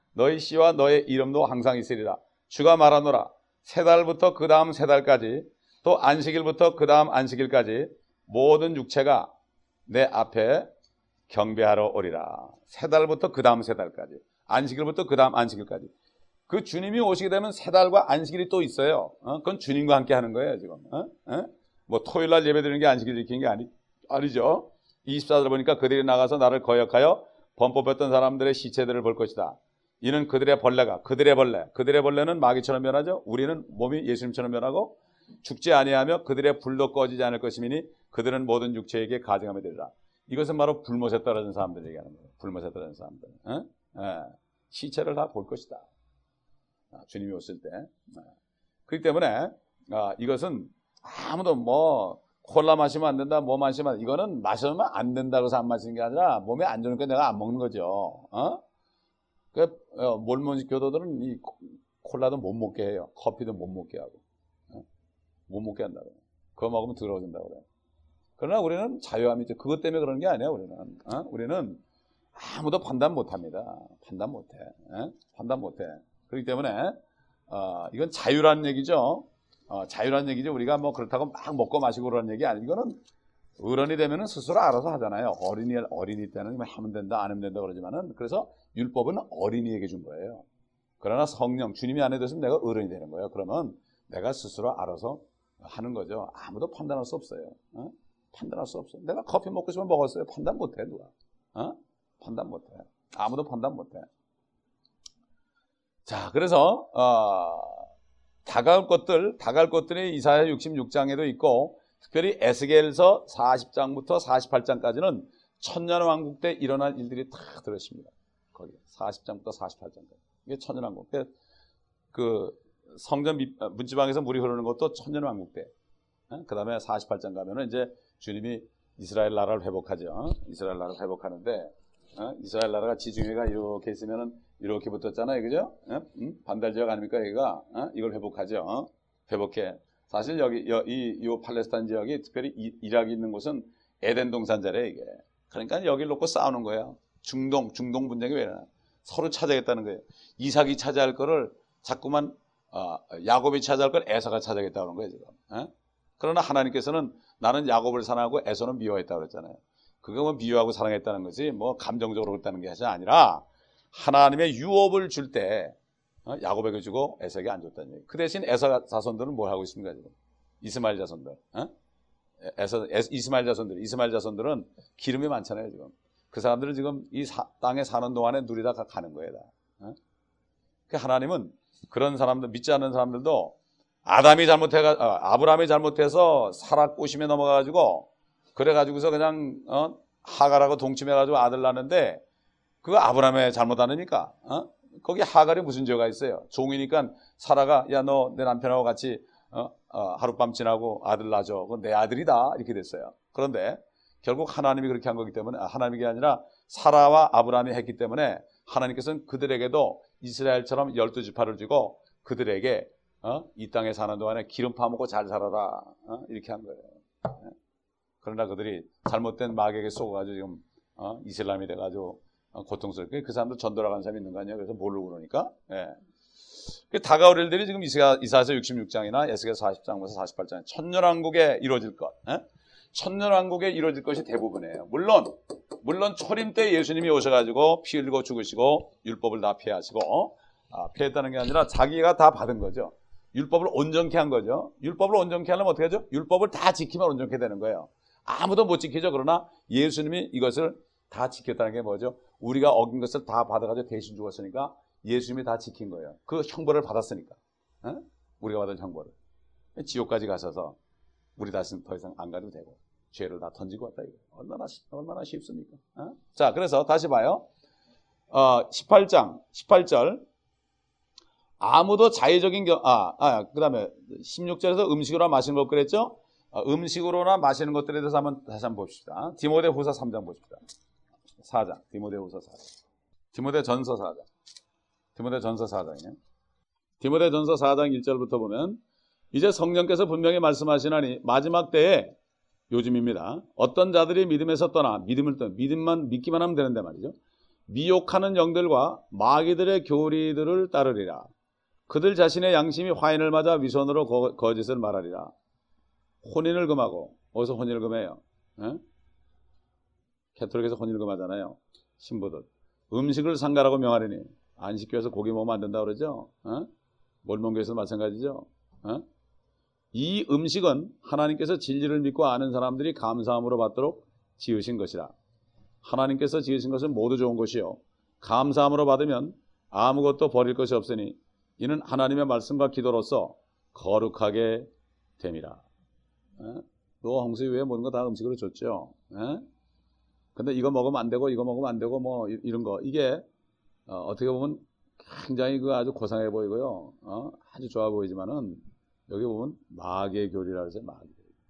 너희 씨와 너의 이름도 항상 있으리라. 주가 말하노라. 세 달부터 그 다음 세 달까지 또 안식일부터 그 다음 안식일까지 모든 육체가 내 앞에 경배하러 오리라. 세 달부터 그 다음 세 달까지, 안식일부터 그 다음 안식일까지. 그 주님이 오시게 되면 세 달과 안식일이 또 있어요. 어? 그건 주님과 함께 하는 거예요 지금. 어? 어? 뭐 토요일 날 예배 드리는 게 안식일 지키는 게 아니, 아니죠. 이십사 절 보니까 그들이 나가서 나를 거역하여 범법했던 사람들의 시체들을 볼 것이다. 이는 그들의 벌레가, 그들의 벌레, 그들의 벌레는 마귀처럼 변하죠. 우리는 몸이 예수님처럼 변하고 죽지 아니하며 그들의 불도 꺼지지 않을 것이니 그들은 모든 육체에게 가증하며 되리라. 이것은 바로 불못에 떨어진 사람들 얘기하는 거예요. 불못에 떨어진 사람들. 어? 예. 시체를 다 볼 것이다. 아, 주님이 오실 때. 아. 그렇기 때문에 아, 이것은 아무도 뭐 콜라 마시면 안 된다, 뭐 마시면 안 된다. 이거는 마시면 안 된다고 해서 안 마시는 게 아니라 몸에 안 좋으니까 내가 안 먹는 거죠. 어? 그 어, 몰몬식 교도들은 이 콜라도 못 먹게 해요. 커피도 못 먹게 하고. 어? 못 먹게 한다고. 그거 먹으면 더러워진다고 그래요. 그러나 우리는 자유함이 있죠. 그것 때문에 그런 게 아니에요. 우리는 어? 우리는 아무도 판단 못합니다. 판단 못해. 어? 판단 못해. 그렇기 때문에 어, 이건 자유라는 얘기죠. 어, 자유라는 얘기죠. 우리가 뭐 그렇다고 막 먹고 마시고 그러는 얘기 아니에요. 이거는 어른이 되면은 스스로 알아서 하잖아요. 어린이 어린이 때는 하면 된다, 안 하면 된다 그러지만은 그래서 율법은 어린이에게 준 거예요. 그러나 성령, 주님이 안 해줬으면 내가 어른이 되는 거예요. 그러면 내가 스스로 알아서 하는 거죠. 아무도 판단할 수 없어요. 어? 판단할 수 없어요. 내가 커피 먹고 싶으면 먹었어요. 판단 못해 누가. 어? 판단 못해. 아무도 판단 못해. 자, 그래서 어, 다가올 것들, 다가올 것들이 이사야 육십육 장에도 있고 특별히 에스겔서 사십 장부터 사십팔 장까지는 천년왕국 때 일어날 일들이 다 들어있습니다. 거기 사십 장부터 사십팔 장까지. 이게 천년왕국 때 그 성전 문지방에서 물이 흐르는 것도 천년왕국 때. 그 다음에 사십팔 장 가면은 이제 주님이 이스라엘 나라를 회복하죠. 이스라엘 나라를 회복하는데 어? 이스라엘 나라가 지중해가 이렇게 있으면은 이렇게 붙었잖아요, 그죠? 어? 음? 반달 지역 아닙니까 여기가? 어? 이걸 회복하죠. 어? 회복해. 사실 여기 여, 이, 이 팔레스타인 지역이 특별히 이, 이락이 있는 곳은 에덴 동산자래 이게. 그러니까 여기를 놓고 싸우는 거예요. 중동, 중동 분쟁이 왜 이러나? 서로 차지하겠다는 거예요. 이삭이 차지할 거를 자꾸만 어, 야곱이 차지할 걸 에서가 차지하겠다고 하는 거예요 지금. 어? 그러나 하나님께서는 나는 야곱을 사랑하고 에서는 미워했다고 그랬잖아요. 그거 뭐 미워하고 사랑했다는 거지 뭐 감정적으로 그랬다는 게 아니라 하나님의 유업을 줄 때 어? 야곱에게 주고 에서에게 안 줬다는 얘기예요. 그 대신 에서 자손들은 뭘 하고 있습니까 지금? 이스마엘 자손들. 어? 에서, 에서, 이스마엘 자손들. 이스마엘 자손들은 기름이 많잖아요 지금. 그 사람들은 지금 이 사, 땅에 사는 동안에 누리다 가는 거예요. 다. 어? 그 하나님은 그런 사람들, 믿지 않는 사람들도 아담이 잘못해가, 어, 아브라함이 잘못해서 사라 꼬심에 넘어가가지고 그래가지고서 그냥 어? 하갈하고 동침해가지고 아들 낳는데 그거 아브라함의 잘못 아닙니까? 어? 거기 하갈이 무슨 죄가 있어요? 종이니까 사라가 야 너 내 남편하고 같이 어? 어, 하룻밤 지나고 아들 낳아줘. 그건 내 아들이다 이렇게 됐어요. 그런데 결국 하나님이 그렇게 한 거기 때문에 하나님이 아니라 사라와 아브라함이 했기 때문에 하나님께서는 그들에게도 이스라엘처럼 열두 지파를 주고 그들에게 어? 이 땅에 사는 동안에 기름 파먹고 잘 살아라 어? 이렇게 한 거예요. 네. 그러나 그들이 잘못된 마귀에게 속아가지고 지금 어? 이슬람이 돼가지고 어, 고통스럽게 그 사람들 전 돌아간 사람이 있는 거 아니에요. 그래서 모르고 그러니까 예. 다가올 일들이 지금 이사, 이사야서 육십육 장이나 에스겔 사십 장부터 사십팔 장 천년왕국에 이루어질 것 예? 천년왕국에 이루어질 것이 대부분이에요. 물론 물론 초림 때 예수님이 오셔가지고 피 흘리고 죽으시고 율법을 다 폐하시고 아, 폐했다는 게 아니라 자기가 다 받은 거죠. 율법을 온전케 한 거죠. 율법을 온전케 하려면 어떻게 하죠? 율법을 다 지키면 온전케 되는 거예요. 아무도 못 지키죠. 그러나 예수님이 이것을 다 지켰다는 게 뭐죠? 우리가 어긴 것을 다 받아가지고 대신 죽었으니까 예수님이 다 지킨 거예요. 그 형벌을 받았으니까. 어? 우리가 받은 형벌을. 지옥까지 가셔서 우리 다시는 더 이상 안 가도 되고 죄를 다 던지고 왔다. 이거. 얼마나, 얼마나 쉽습니까? 어? 자, 그래서 다시 봐요. 어, 십팔 장, 십팔 절. 아무도 자의적인 경, 아, 아, 그 다음에 십육 절에서 음식으로나 마시는 것 그랬죠? 어, 음식으로나 마시는 것들에 대해서 한번 다시 한번 봅시다. 디모데 후서 삼 장 봅시다. 사 장. 디모데 후서 사 장. 디모데 전서 사 장. 디모데 전서 사 장이네. 디모데 전서 사 장 일 절부터 보면 이제 성령께서 분명히 말씀하시나니 마지막 때에 요즘입니다. 어떤 자들이 믿음에서 떠나 믿음을 떠나 믿음만 믿기만 하면 되는데 말이죠. 미혹하는 영들과 마귀들의 교리들을 따르리라. 그들 자신의 양심이 화인을 맞아 위선으로 거, 거짓을 말하리라. 혼인을 금하고, 어디서 혼인을 금해요? 에? 캐톨릭에서 혼인을 금하잖아요. 신부들. 음식을 상가라고 명하리니, 안식교에서 고기 먹으면 안 된다고 그러죠? 에? 몰몬교에서도 마찬가지죠. 에? 이 음식은 하나님께서 진리를 믿고 아는 사람들이 감사함으로 받도록 지으신 것이라. 하나님께서 지으신 것은 모두 좋은 것이요, 감사함으로 받으면 아무것도 버릴 것이 없으니 이는 하나님의 말씀과 기도로서 거룩하게 됨이라. 노아 홍수 이후에 모든 거 다 음식으로 줬죠. 에? 근데 이거 먹으면 안 되고 이거 먹으면 안 되고 뭐 이런 거, 이게 어, 어떻게 보면 굉장히 그 아주 고상해 보이고요, 어? 아주 좋아 보이지만은 여기 보면 마귀의 교리라고 해서 마귀.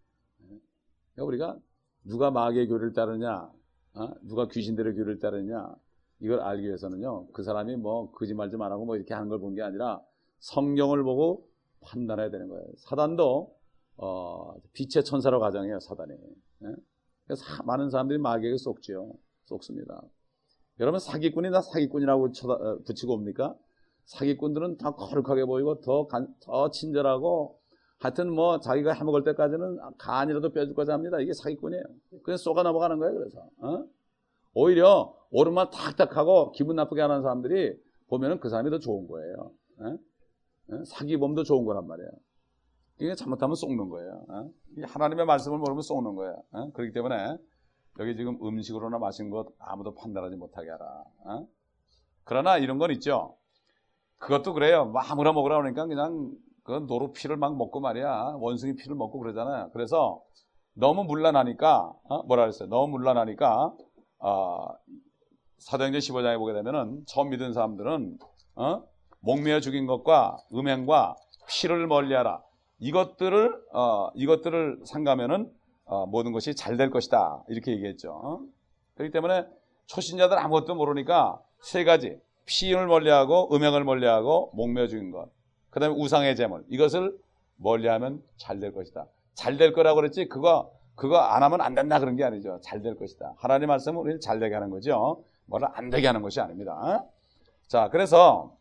그러니까 우리가 누가 마귀의 교리를 따르냐, 어? 누가 귀신들의 교리를 따르냐, 이걸 알기 위해서는요, 그 사람이 뭐 거짓말 좀 안 하고 뭐 이렇게 하는 걸 본 게 아니라 성경을 보고 판단해야 되는 거예요. 사단도 어, 빛의 천사로 가정해요, 사단이. 예? 그래서 많은 사람들이 마귀에게 쏙지요. 쏙습니다. 여러분, 사기꾼이 나 사기꾼이라고 쳐다, 어, 붙이고 옵니까? 사기꾼들은 다 거룩하게 보이고 더, 간, 더 친절하고, 하여튼 뭐 자기가 해먹을 때까지는 간이라도 빼줄 거자 합니다. 이게 사기꾼이에요. 그래서 쏘가 넘어가는 거예요. 그래서 어? 오히려 옳은 말 탁탁하고 기분 나쁘게 하는 사람들이 보면은 그 사람이 더 좋은 거예요. 어? 어? 사기범도 좋은 거란 말이에요. 이게 잘못하면 속는 거예요. 어? 하나님의 말씀을 모르면 속는 거예요. 어? 그렇기 때문에 여기 지금 음식으로나 마신 것 아무도 판단하지 못하게 하라. 어? 그러나 이런 건 있죠. 그것도 그래요. 막 아무나 먹으라 그러니까 그냥 그 노루 피를 막 먹고 말이야. 원숭이 피를 먹고 그러잖아요. 그래서 너무 문란하니까, 어? 뭐라 그랬어요? 너무 문란하니까, 어, 사도행전 십오 장에 보게 되면은 처음 믿은 사람들은, 어? 목매어 죽인 것과 음행과 피를 멀리하라. 이것들을, 어, 이것들을 삼가면은, 어, 모든 것이 잘 될 것이다. 이렇게 얘기했죠. 어? 그렇기 때문에 초신자들 아무것도 모르니까 세 가지. 피를 멀리하고, 음행을 멀리하고, 목매어 죽인 것. 그 다음에 우상의 제물. 이것을 멀리하면 잘 될 것이다. 잘 될 거라고 그랬지, 그거, 그거 안 하면 안 된다 그런 게 아니죠. 잘 될 것이다. 하나님 말씀은 우리를 잘 되게 하는 거죠. 뭐를 안 되게 하는 것이 아닙니다. 자, 그래서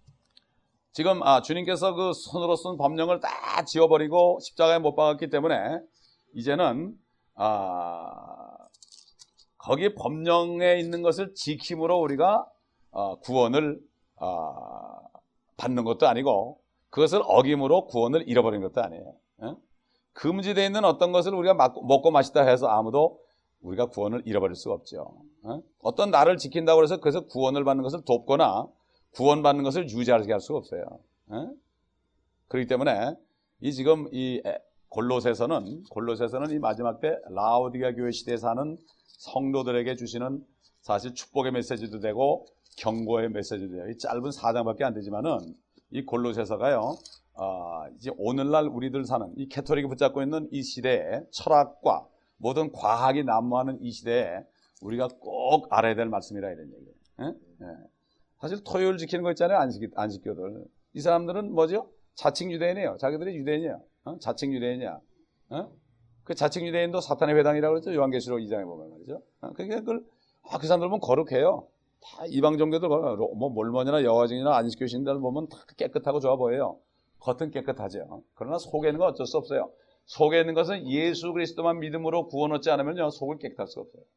지금 아, 주님께서 그 손으로 쓴 법령을 다 지워버리고 십자가에 못 박았기 때문에 이제는 아, 거기 법령에 있는 것을 지킴으로 우리가 어, 구원을 어, 받는 것도 아니고 그것을 어김으로 구원을 잃어버린 것도 아니에요. 에? 금지되어 있는 어떤 것을 우리가 먹고 마시다 해서 아무도 우리가 구원을 잃어버릴 수가 없죠. 에? 어떤 나를 지킨다고 해서 그래서 구원을 받는 것을 돕거나 구원받는 것을 유지하게 할 수가 없어요. 에? 그렇기 때문에 이 지금 이 골로새서는 골로새서는 이 마지막 때 라오디게아 교회 시대에 사는 성도들에게 주시는 사실 축복의 메시지도 되고 경고의 메시지도 돼요. 이 짧은 사 장밖에 안 되지만은 이 골로새서가요, 어, 이제 오늘날 우리들 사는 이 캐톨릭이 붙잡고 있는 이 시대에 철학과 모든 과학이 난무하는 이 시대에 우리가 꼭 알아야 될 말씀이라 이런 얘기예요. 예? 예. 사실 토요일 지키는 거 있잖아요, 안식, 안식교들. 이 사람들은 뭐죠? 자칭 유대인이에요. 자기들이 유대인이야. 어? 자칭 유대인이야. 어? 그 자칭 유대인도 사탄의 회당이라고 그러죠. 요한계시록 이 장에 보면 말이죠. 어? 그러니까 그걸 아, 그 사람들 보면 거룩해요. 다 이방 종교들 뭐 몰몬이나 여화증이나 안식교 신들 보면 다 깨끗하고 좋아 보여요. 겉은 깨끗하죠. 그러나 속에 있는 건 어쩔 수 없어요. 속에 있는 것은 예수 그리스도만 믿음으로 구원 얻지 않으면요, 속을 깨끗할 수가 없어요.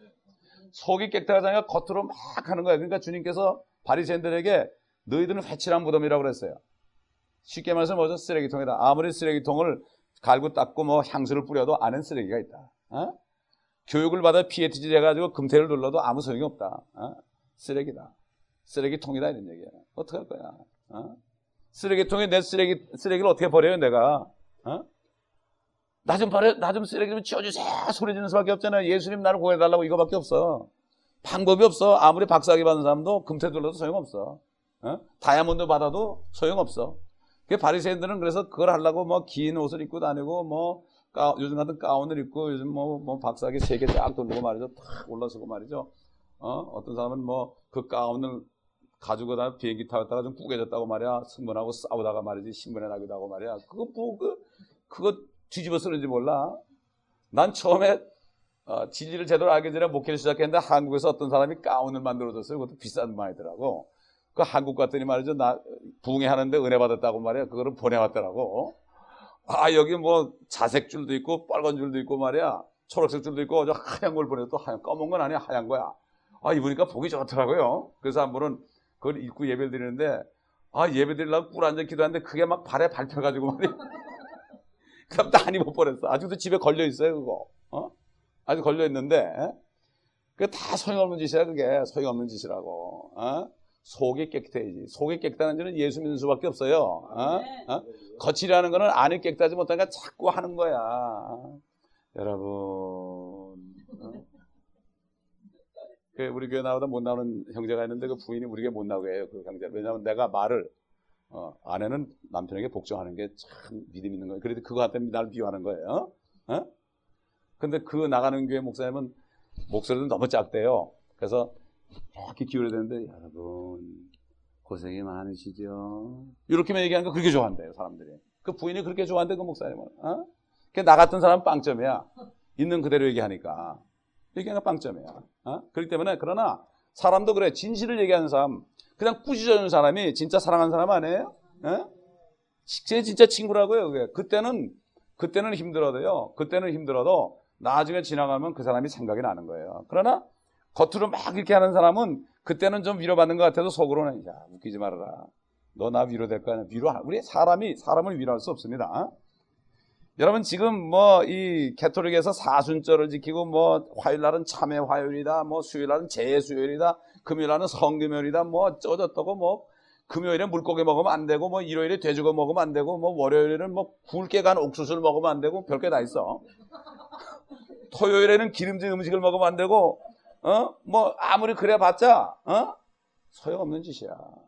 속이 깨끗하지 않으면 겉으로 막 하는 거예요. 그러니까 주님께서 바리새인들에게 너희들은 회칠한 무덤이라고 그랬어요. 쉽게 말해서 뭐죠? 쓰레기통이다. 아무리 쓰레기통을 갈고 닦고 뭐 향수를 뿌려도 안엔 쓰레기가 있다. 어? 교육을 받아 피에이치디 해가지고 금태를 눌러도 아무 소용이 없다. 어? 쓰레기다. 쓰레기통이다 이런 얘기야. 어떻게 할 거야? 어? 쓰레기통에 내 쓰레기, 쓰레기를 어떻게 버려요 내가? 어? 나 좀 버려, 나 좀 쓰레기 좀 치워주세요 소리 지르는 수밖에 없잖아요. 예수님 나를 구해달라고 이거밖에 없어. 방법이 없어. 아무리 박사학위 받은 사람도 금태 눌러도 소용없어. 어? 다이아몬드 받아도 소용없어. 그 바리새인들은 그래서 그걸 하려고 뭐 긴 옷을 입고 다니고 뭐 가, 요즘 같은 가운을 입고 요즘 뭐, 뭐 박사학위 세 개 쫙 돌리고 말이죠. 탁 올라서고 말이죠. 어? 어떤 사람은 뭐 그 가운을 가지고 다 비행기 타다가 좀 구겨졌다고 말이야. 승무원하고 싸우다가 말이지 신문에 나기도 하고 말이야. 그거 뭐 그 그거 뒤집어 쓰는지 몰라. 난 처음에 어, 진리를 제대로 알기 전에 목회를 시작했는데 한국에서 어떤 사람이 가운을 만들어줬어요. 그것도 비싼 마이더라고. 그 한국 갔더니 말이죠. 나 부흥회하는데 은혜 받았다고 말이야. 그거를 보내왔더라고. 아, 여기 뭐 자색 줄도 있고 빨간 줄도 있고 말이야. 초록색 줄도 있고 저 하얀 걸 보내서 또 하얀, 검은 건 아니야. 하얀 거야. 아, 입으니까 보기 좋더라고요. 그래서 한 번은 그걸 입고 예배를 드리는데 아, 예배 드리려고 꿀 앉아 기도하는데 그게 막 발에 밟혀가지고 말이야. 그럼 딴 입어 버렸어. 아직도 집에 걸려 있어요, 그거. 어? 아직 걸려 있는데, 그게 다 소용없는 짓이야, 그게. 소용없는 짓이라고. 어? 속이 깨끗해야지. 속이 깨끗하는 줄은 예수 믿는 수밖에 없어요. 어? 어? 거칠이라는 거는 안이 깨끗하지 못하니까 자꾸 하는 거야. 여러분. 어? 우리 교회 나오다 못 나오는 형제가 있는데 그 부인이 우리 교회 못 나오게 해요, 그 형제. 왜냐하면 내가 말을, 어, 아내는 남편에게 복종하는 게 참 믿음 있는 거예요. 그래도 그거 때문에 나를 비유하는 거예요. 어? 근데 그 나가는 교회 목사님은 목소리도 너무 작대요. 그래서 이렇게 기울여야 되는데, 여러분, 고생이 많으시죠? 이렇게만 얘기하는 거 그렇게 좋아한대요, 사람들이. 그 부인이 그렇게 좋아한대, 그 목사님은. 어? 나 같은 사람은 빵점이야. 있는 그대로 얘기하니까. 얘기하는 거 빵점이야. 어? 그렇기 때문에, 그러나 사람도 그래. 진실을 얘기하는 사람, 그냥 꾸짖어주는 사람이 진짜 사랑하는 사람 아니에요? 예? 진짜 친구라고요. 그게. 그때는 그때는 힘들어도요. 그때는 힘들어도 나중에 지나가면 그 사람이 생각이 나는 거예요. 그러나 겉으로 막 이렇게 하는 사람은 그때는 좀 위로받는 것 같아도 속으로는 야, 웃기지 말아라. 너 나 위로될 거 아니야. 위로 우리 사람이 사람을 위로할 수 없습니다. 여러분 지금 뭐 이 가톨릭에서 사순절을 지키고 뭐 화요일 날은 참회 화요일이다. 뭐 수요일 날은 재수요일이다. 금요일 날은 성금요일이다. 뭐 어쩌저쩌고 뭐 금요일에 물고기 먹으면 안 되고 뭐 일요일에 돼지고기 먹으면 안 되고 뭐 월요일에는 뭐 굵게 간 옥수수를 먹으면 안 되고 별게 다 있어. 토요일에는 기름진 음식을 먹으면 안 되고 어? 뭐 아무리 그래 봤자 어? 소용없는 짓이야.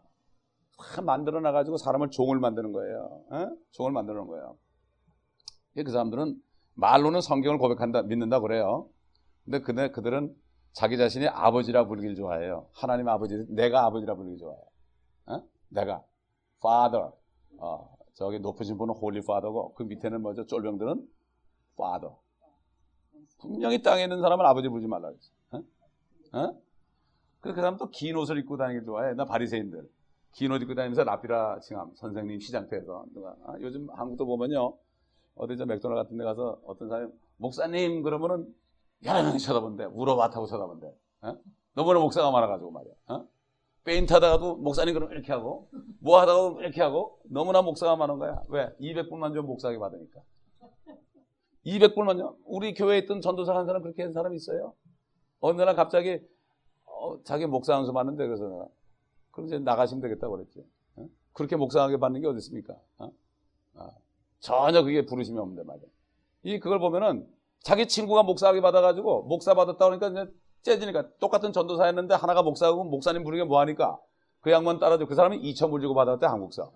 다 만들어 놔 가지고 사람을 종을 만드는 거예요. 어? 종을 만드는 거예요. 그 사람들은 말로는 성경을 고백한다, 믿는다 그래요. 근데 그네, 그들은 자기 자신이 아버지라 부르기를 좋아해요. 하나님 아버지, 내가 아버지라 부르기 좋아해요. 어? 내가 Father. 어, 저기 높으신 분은 Holy Father고 그 밑에는 뭐죠? 쫄병들은 Father. 분명히 땅에 있는 사람은 아버지 부르지 말라 그랬어. 어? 어? 그 사람 또 긴 옷을 입고 다니기 좋아해. 나 바리새인들 긴 옷 입고 다니면서 라피라 칭함 선생님 시장터에서 누가 아, 요즘 한국도 보면요. 어디 저 맥도날드 같은 데 가서 어떤 사람이 목사님 그러면은 여러 명이 쳐다본대. 우러바타고 쳐다본대. 어? 너무나 목사가 많아가지고 말이야. 어? 페인트 하다가도 목사님 그러면 이렇게 하고 뭐 하다가도 이렇게 하고 너무나 목사가 많은 거야. 왜? 이백 불만 좀 목사하게 받으니까. 이백 불만요? 우리 교회에 있던 전도사 한 사람 그렇게 한 사람이 있어요. 어느 날 갑자기 어, 자기 목사 한수 받는데 그래서 내가 그럼 이제 나가시면 되겠다고 그랬지. 어? 그렇게 목사하게 받는 게 어디 있습니까? 어? 어. 전혀 그게 부르심이 없는데 말이야. 이 그걸 보면은 자기 친구가 목사하게 받아가지고 목사 받았다 그러니까 이제 째지니까 똑같은 전도사였는데 하나가 목사하고 목사님 부르게 뭐하니까 그 양반 따라줘. 그 사람이 이천 불 주고 받았대 한국사.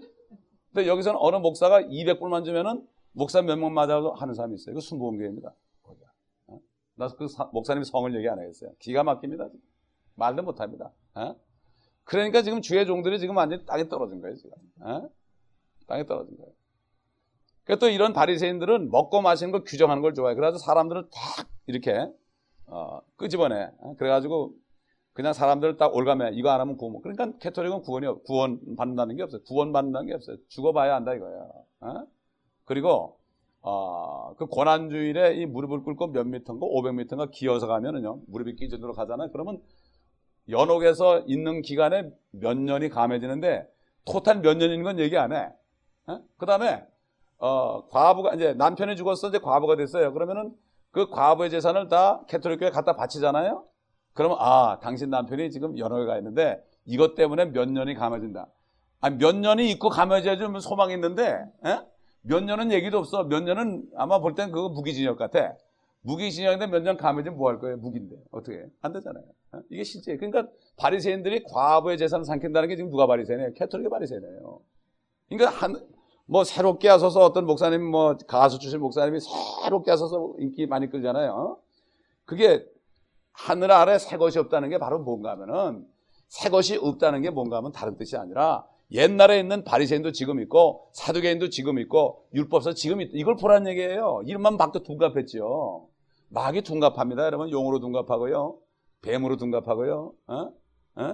근데 여기서는 어느 목사가 이백 불만 주면은 목사 몇 명 맞아도 하는 사람이 있어요. 이거 순복음교회입니다. 어? 나 그 목사님 성을 얘기 안 하겠어요. 기가 막힙니다. 말도 못합니다. 어? 그러니까 지금 주의 종들이 지금 완전히 땅에 떨어진 거예요. 지금 어? 땅에 떨어진 거예요. 그러니까 또 이런 바리새인들은 먹고 마시는 걸 규정하는 걸 좋아해. 그래가지고 사람들을 딱 이렇게 어, 끄집어내. 어? 그래가지고 그냥 사람들을 딱 올가매. 이거 안 하면 구원. 그러니까 캐톨릭은 구원이 구원 받는다는 게 없어요. 구원 받는다는 게 없어요. 죽어봐야 한다 이거야. 어? 그리고 어, 그 고난주일에 이 무릎을 꿇고 몇 미터인가 오백 미터인가 기어서 가면은요 무릎이 끼지도록 하잖아요. 그러면 연옥에서 있는 기간에 몇 년이 감해지는데 토탈 몇 년 있는 건 얘기 안 해. 어? 그 다음에 어, 과부가 이제 남편이 죽었어 이제 과부가 됐어요. 그러면은 그 과부의 재산을 다 캐톨릭교회에 갖다 바치잖아요. 그러면 아 당신 남편이 지금 연옥에 가 있는데 이것 때문에 몇 년이 감해진다. 아니 몇 년이 있고 감해져야지 소망이 있는데. 에? 몇 년은 얘기도 없어. 몇 년은 아마 볼 땐 그거 무기징역 같아. 무기징역인데 몇 년 감해지면 뭐 할 거예요? 무기인데. 어떻게 해? 안 되잖아요. 어? 이게 실제. 그러니까 바리새인들이 과부의 재산을 삼킨다는 게 지금 누가 바리새인이에요? 캐톨릭이 바리새인이에요. 그러니까 한, 뭐 새롭게 하소서 어떤 목사님 뭐 가수 출신 목사님이 새롭게 하소서 인기 많이 끌잖아요. 어? 그게 하늘 아래 새 것이 없다는 게 바로 뭔가 하면은 새 것이 없다는 게 뭔가 하면 다른 뜻이 아니라 옛날에 있는 바리새인도 지금 있고 사두개인도 지금 있고 율법서 지금 있다. 이걸 보라는 얘기예요. 이름만 바뀌어 둔갑했죠. 마귀 둔갑합니다. 여러분, 용으로 둔갑하고요, 뱀으로 둔갑하고요, 어? 어?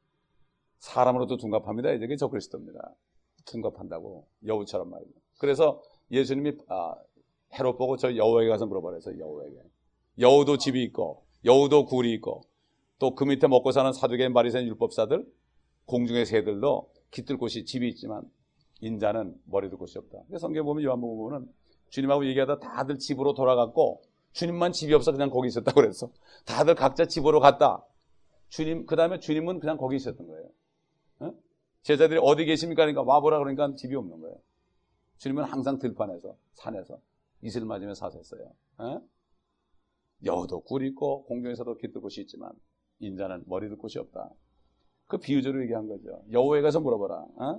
사람으로도 둔갑합니다. 이게 적그리스도입니다. 둔갑한다고, 여우처럼 말이죠. 그래서 예수님이 아, 헤롯 보고 저 여우에게 가서 물어보래서, 여우에게. 여우도 집이 있고 여우도 굴이 있고 또 그 밑에 먹고 사는 사두개인 바리새인 율법사들, 공중의 새들도 깃들 곳이 집이 있지만 인자는 머리 둘 곳이 없다. 성경에 보면, 요한복음 보면 주님하고 얘기하다 다들 집으로 돌아갔고 주님만 집이 없어 그냥 거기 있었다고 그랬어. 다들 각자 집으로 갔다. 주님, 그 다음에 주님은 그냥 거기 있었던 거예요. 어? 제자들이 어디 계십니까? 그러니까 와보라 그러니까 집이 없는 거예요. 주님은 항상 들판에서, 산에서 이슬 맞으며 사셨어요. 어? 여우도 굴이 있고 공중에서도 깃들 곳이 있지만 인자는 머리 둘 곳이 없다. 그 비유적으로 얘기한 거죠. 여우에 가서 물어보라. 어?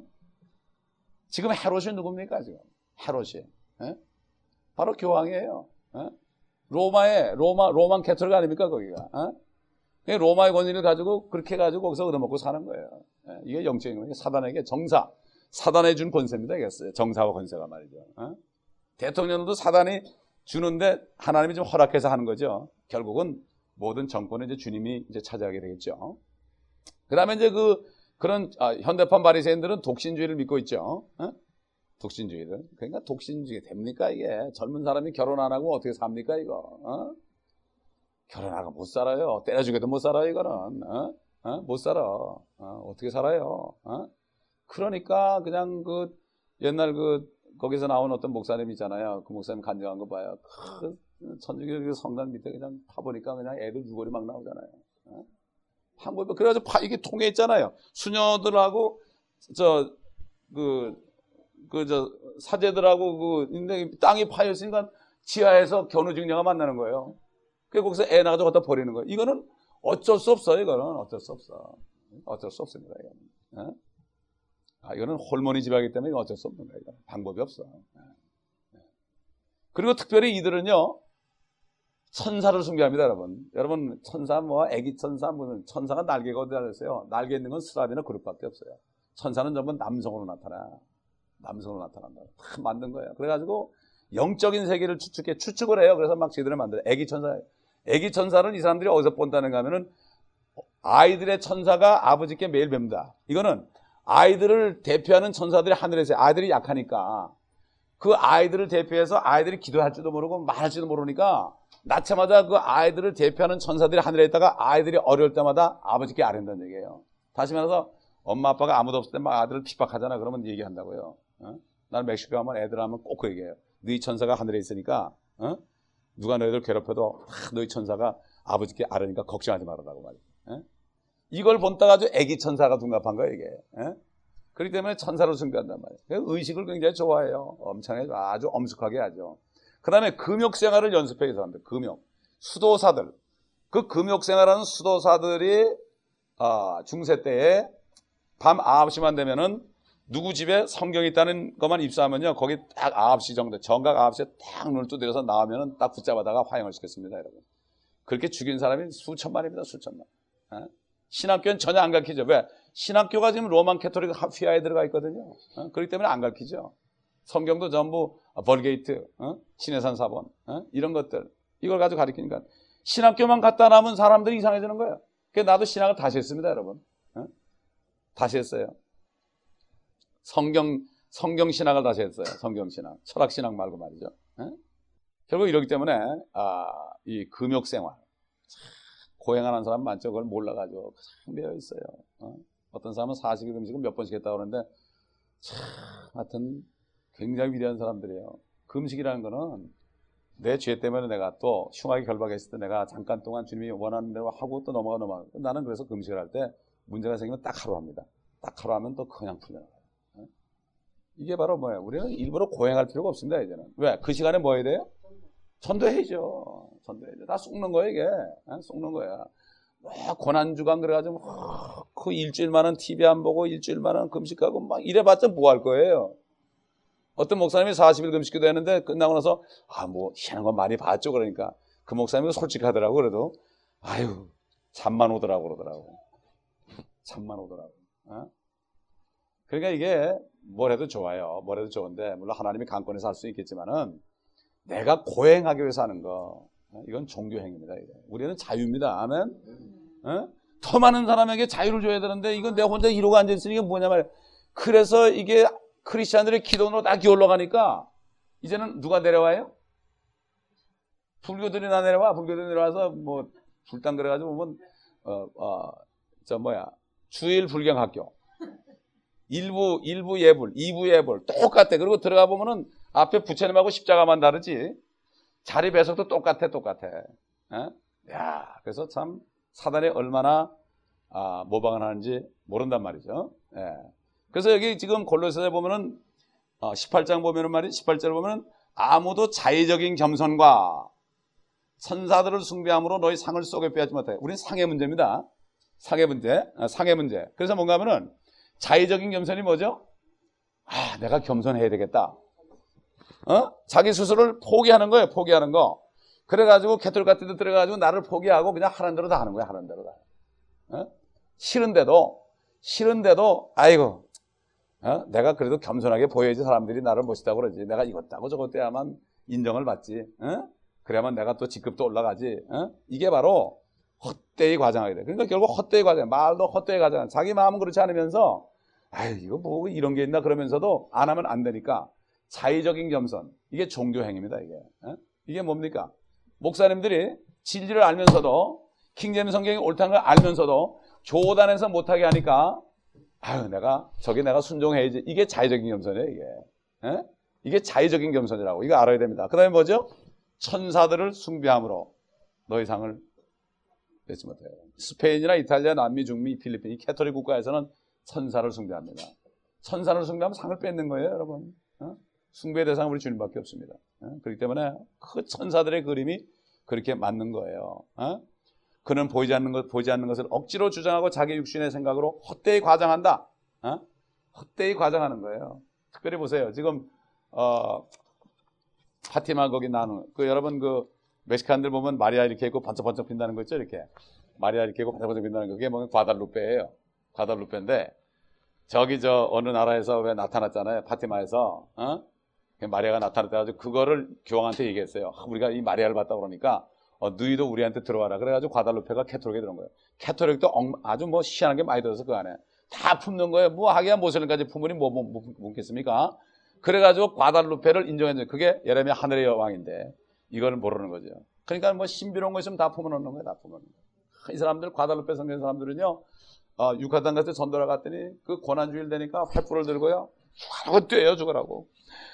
지금 헤롯이 누굽니까? 지금 헤롯이 어? 바로 교황이에요. 어? 로마의 로마 로만 캐톨릭 아닙니까 거기가? 어? 로마의 권위를 가지고 그렇게 가지고 거기서 얻어먹고 사는 거예요. 예? 이게 영적인 거예요. 사단에게 정사, 사단에 준 권세입니다. 이겠어요. 정사와 권세가 말이죠. 어? 대통령도 사단이 주는데 하나님이 좀 허락해서 하는 거죠. 결국은 모든 정권은 이제 주님이 이제 차지하게 되겠죠. 그 다음에 이제 그, 그런, 아, 현대판 바리새인들은 독신주의를 믿고 있죠. 어? 독신주의를. 그러니까 독신주의 됩니까, 이게? 젊은 사람이 결혼 안 하고 어떻게 삽니까, 이거? 어? 결혼하고 못 살아요. 때려 죽여도 못 살아요, 이거는. 어? 어? 못 살아. 어? 어떻게 살아요? 어? 그러니까 그냥 그, 옛날 그, 거기서 나온 어떤 목사님 있잖아요. 그 목사님 간증한 거 봐요. 그 천주교 성당 밑에 그냥 파보니까 그냥 애들 유골이 막 나오잖아요. 어? 한국에 그래가지고 파, 이게 통해 있잖아요. 수녀들하고 저 그 그 저 사제들하고 그 땅이 파여 있으니까 지하에서 견우직녀가 만나는 거예요. 그래서 거기서 애 낳아서 갖다 버리는 거예요. 이거는 어쩔 수 없어요. 이거는 어쩔 수 없어. 어쩔 수 없습니다. 이거는. 어? 아, 이거는 홀모니 집하기 때문에 어쩔 수 없는 거예요. 방법이 없어. 그리고 특별히 이들은요, 천사를 숭배합니다, 여러분. 여러분, 천사, 뭐, 애기 천사, 무슨, 천사가 날개가 어디 달렸어요? 날개 있는 건 스라비나 그룹밖에 없어요. 천사는 전부 남성으로 나타나. 남성으로 나타난다. 다 만든 거예요. 그래가지고, 영적인 세계를 추측해, 추측을 해요. 그래서 막 제대로 만들어요. 애기 천사. 애기 천사를 이 사람들이 어디서 본다는가 하면은, 아이들의 천사가 아버지께 매일 뵙니다. 이거는, 아이들을 대표하는 천사들이 하늘에서, 아이들이 약하니까 그 아이들을 대표해서 아이들이 기도할 줄도 모르고 말할 줄도 모르니까 낳자마자 그 아이들을 대표하는 천사들이 하늘에 있다가 아이들이 어려울 때마다 아버지께 아뢰는다는 얘기예요. 다시 말해서 엄마 아빠가 아무도 없을 때 막 아들을 핍박하잖아. 그러면 얘기한다고요. 어? 나는 멕시코 가면 애들 하면 꼭 그 얘기해요. 너희 천사가 하늘에 있으니까 어? 누가 너희들 괴롭혀도 너희 천사가 아버지께 아뢰니까 걱정하지 말라고 말이에요. 어? 이걸 본따가지고 애기 천사가 둔갑한 거예요, 이게. 에? 그렇기 때문에 천사를 숭배한단 말이에요. 의식을 굉장히 좋아해요. 엄청나게 아주 엄숙하게 하죠. 그 다음에 금욕 생활을 연습해 이 사람들. 금욕. 수도사들. 그 금욕 생활하는 수도사들이 아, 중세 때에 밤 아홉 시만 되면은 누구 집에 성경이 있다는 것만 입수하면요, 거기 딱 아홉 시 정도, 정각 아홉 시에 딱 눈을 두드려서 나오면은 딱 붙잡아다가 화형을 시켰습니다, 여러분. 그렇게 죽인 사람이 수천만입니다, 수천만. 에? 신학교는 전혀 안 가르치죠. 왜? 신학교가 지금 로만 캐톨릭 휘하에 들어가 있거든요. 어? 그렇기 때문에 안 가르치죠. 성경도 전부 벌게이트, 어? 신해산 사본, 어? 이런 것들 이걸 가지고 가르치니까 신학교만 갖다 남은 사람들이 이상해지는 거예요. 그래서 나도 신학을 다시 했습니다, 여러분. 어? 다시 했어요. 성경 성경 신학을 다시 했어요. 성경 신학, 철학 신학 말고 말이죠. 어? 결국 이러기 때문에 아, 이 금욕 생활. 고행하는 사람 많죠. 그걸 몰라가지고 되어 있어요. 어? 어떤 사람은 사십 일 금식을 몇 번씩 했다고 그러는데 참 하여튼 굉장히 위대한 사람들이에요. 금식이라는 거는 내 죄 때문에 내가 또 흉하게 결박했을 때 내가 잠깐 동안 주님이 원하는 대로 하고 또 넘어가 넘어가. 나는 그래서 금식을 할 때 문제가 생기면 딱 하루 합니다. 딱 하루 하면 또 그냥 풀려나가요. 어? 이게 바로 뭐예요? 우리는 일부러 고행할 필요가 없습니다. 이제는. 왜? 그 시간에 뭐 해야 돼요? 전도해야죠. 전도해야죠. 다 속는 거야, 이게. 어? 속는 거야. 뭐, 고난주간 그래가지고, 뭐, 그 일주일만은 티비 안 보고, 일주일만은 금식하고, 막 이래봤자 뭐 할 거예요? 어떤 목사님이 사십 일 금식기도 했는데, 끝나고 나서, 아, 뭐, 희한한 건 많이 봤죠. 그러니까. 그 목사님은 솔직하더라고. 그래도, 아유, 잠만 오더라고, 그러더라고. 잠만 오더라고. 어? 그러니까 이게, 뭘 해도 좋아요. 뭘 해도 좋은데, 물론 하나님이 강권해서 할 수 있겠지만은, 내가 고행하기 위해서 하는 거, 이건 종교행위입니다. 우리는 자유입니다. 아멘. 어? 더 많은 사람에게 자유를 줘야 되는데 이건 내가 혼자 이러고 앉아있으니 이게 뭐냐 말이야. 그래서 이게 크리스찬들의 기도로 다 기울러 가니까 이제는 누가 내려와요? 불교들이나 내려와. 불교들이 내려와서 뭐 불당 그래가지고 보면 어, 어, 저 뭐야 주일 불경학교 일부 일부 예불, 이부 예불 똑같아. 그리고 들어가 보면은 앞에 부처님하고 십자가만 다르지 자리 배석도 똑같아, 똑같아. 에? 야, 그래서 참 사단이 얼마나 아, 모방을 하는지 모른단 말이죠. 예. 그래서 여기 지금 골로새서에 보면은 어, 십팔 장 보면은 말이 십팔 절을 보면은 아무도 자의적인 겸손과 천사들을 숭배함으로 너희 상을 쏘게 빼앗지 못해. 우리는 상의 문제입니다. 상의 문제, 아, 상의 문제. 그래서 뭔가 하면은 자의적인 겸손이 뭐죠? 아, 내가 겸손해야 되겠다. 어? 자기 스스로를 포기하는 거예요. 포기하는 거. 그래가지고 개털 같은 데 들어가가지고 나를 포기하고 그냥 하는 대로 다 하는 거야. 하는 대로 다. 어? 싫은데도 싫은데도 아이고 어? 내가 그래도 겸손하게 보여야지 사람들이 나를 멋있다고 그러지. 내가 이것 하고 저것 해야만 인정을 받지. 어? 그래야만 내가 또 직급도 올라가지. 어? 이게 바로 헛되이 과장하게 돼. 그러니까 결국 헛되이 과장, 말도 헛되이 과장. 자기 마음은 그렇지 않으면서 아유 이거 뭐 이런 게 있나 그러면서도 안 하면 안 되니까 자의적인 겸손. 이게 종교행위입니다. 이게 어? 이게 뭡니까? 목사님들이 진리를 알면서도 킹제임스 성경이 옳다는 걸 알면서도 조단에서 못하게 하니까 아유 내가 저기 내가 순종해야지. 이게 자의적인 겸손이에요. 이게 에? 이게 자의적인 겸손이라고. 이거 알아야 됩니다. 그 다음에 뭐죠? 천사들을 숭배함으로 너희 상을 뺏지 못해요. 스페인이나 이탈리아, 남미, 중미, 필리핀 이 캐토릭 국가에서는 천사를 숭배합니다. 천사를 숭배하면 상을 뺏는 거예요, 여러분. 어? 숭배 대상은 우리 주님밖에 없습니다. 어? 그렇기 때문에 그 천사들의 그림이 그렇게 맞는 거예요. 어? 그는 보이지 않는 것, 보이지 않는 것을 억지로 주장하고 자기 육신의 생각으로 헛되이 과장한다. 어? 헛되이 과장하는 거예요. 특별히 보세요. 지금 어, 파티마 거기 나누는 그 여러분 그 멕시칸들 보면 마리아 이렇게 있고 번쩍번쩍 핀다는 거 있죠, 이렇게 마리아 이렇게 있고 번쩍번쩍 핀다는 거 그게 뭐냐 과달루페예요. 과달루페인데 저기 저 어느 나라에서 왜 나타났잖아요, 파티마에서 어? 마리아가 나타났다가지고 그거를 교황한테 얘기했어요. 우리가 이 마리아를 봤다 그러니까 어, 너희도 우리한테 들어와라. 그래가지고 과달루페가 캐토릭에 들어온 거예요. 캐토릭도 엉, 아주 뭐 희한한 게 많이 들어서 그 안에 다 품는 거예요. 뭐 하기야 모슬림까지 품으니 뭐, 뭐, 뭐 묻겠습니까? 그래가지고 과달루페를 인정했는데 그게 예레미야 하늘의 여왕인데 이걸 모르는 거죠. 그러니까 뭐 신비로운 거 있으면 다 품어놓는 거예요. 다 품어놓는 거예요. 이 사람들 과달루페 성경 사람들은요 어, 유카탄 같은 전도를 갔더니 그 고난주일 되니까 활불을 들고요 죽으라고 뛰어요. 죽으라고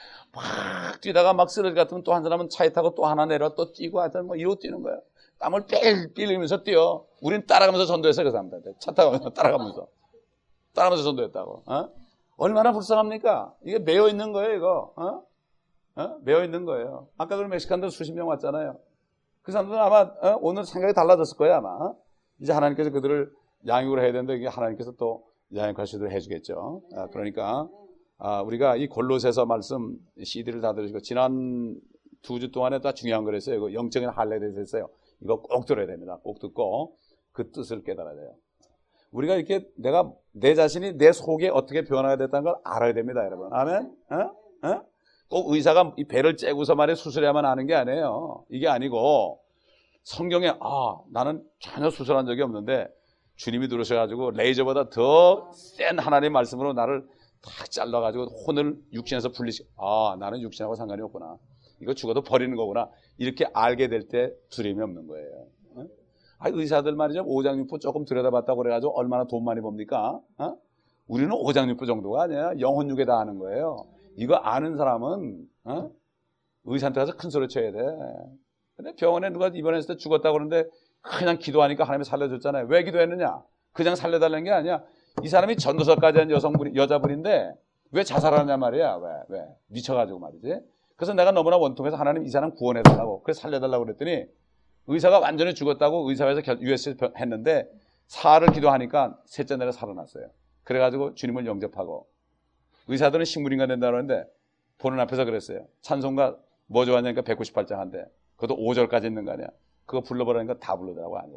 막 뛰다가 막 쓰러질 것 같으면 또 한 사람은 차에 타고 또 하나 내려 또 뛰고 하여튼 뭐 이러고 뛰는 거예요. 땀을 삘삘 흘리면서 뛰어. 우린 따라가면서 전도했어요. 그 사람들한테 차 타고 따라가면서 따라가면서 전도했다고. 어? 얼마나 불쌍합니까? 이게 매여 있는 거예요. 이거 어? 어? 매여 있는 거예요. 아까 그 멕시칸들 수십 명 왔잖아요. 그 사람들은 아마 어? 오늘 생각이 달라졌을 거예요. 아마 어? 이제 하나님께서 그들을 양육을 해야 되는데 이게 하나님께서 또 양육할 수도 해주겠죠. 아, 그러니까 아, 우리가 이 골로새서 말씀 씨디를 다 들으시고 지난 두 주 동안에 다 중요한 거랬어요. 이거 영적인 할례에 대해서 했어요. 이거 꼭 들어야 됩니다. 꼭 듣고 그 뜻을 깨달아야 돼요. 우리가 이렇게 내가 내 자신이 내 속에 어떻게 변화가 됐다는 걸 알아야 됩니다, 여러분. 아멘? 어? 어? 꼭 의사가 이 배를 째고서 말에 수술해야만 아는 게 아니에요. 이게 아니고 성경에 아 나는 전혀 수술한 적이 없는데 주님이 들어오셔가지고 레이저보다 더 센 하나님의 말씀으로 나를 탁 잘라가지고 혼을 육신에서 분리시 아 나는 육신하고 상관이 없구나. 이거 죽어도 버리는 거구나. 이렇게 알게 될 때 두려움이 없는 거예요. 어? 아, 의사들 말이죠. 오장육부 조금 들여다봤다고 그래가지고 얼마나 돈 많이 법니까? 어? 우리는 오장육부 정도가 아니야. 영혼육에 다 아는 거예요. 이거 아는 사람은 어? 의사한테 가서 큰 소리 쳐야 돼. 근데 병원에 누가 입원했을 때 죽었다고 그러는데 그냥 기도하니까 하나님이 살려줬잖아요. 왜 기도했느냐? 그냥 살려달라는 게 아니야. 이 사람이 전도서까지 한 여성분, 여자분인데 왜 자살하냐 말이야. 왜? 왜? 미쳐가지고 말이지. 그래서 내가 너무나 원통해서 하나님 이 사람 구원해달라고 그래서 살려달라고 그랬더니 의사가 완전히 죽었다고 의사회에서 유에스에 했는데 사흘을 기도하니까 셋째 날에 살아났어요. 그래가지고 주님을 영접하고 의사들은 식물인간 된다고 하는데 보는 앞에서 그랬어요. 찬송가 뭐 좋아하냐니까 백구십팔 장 한대. 그것도 오 절까지 있는 거 아니야. 그거 불러보라니까 다 불러더라고. 안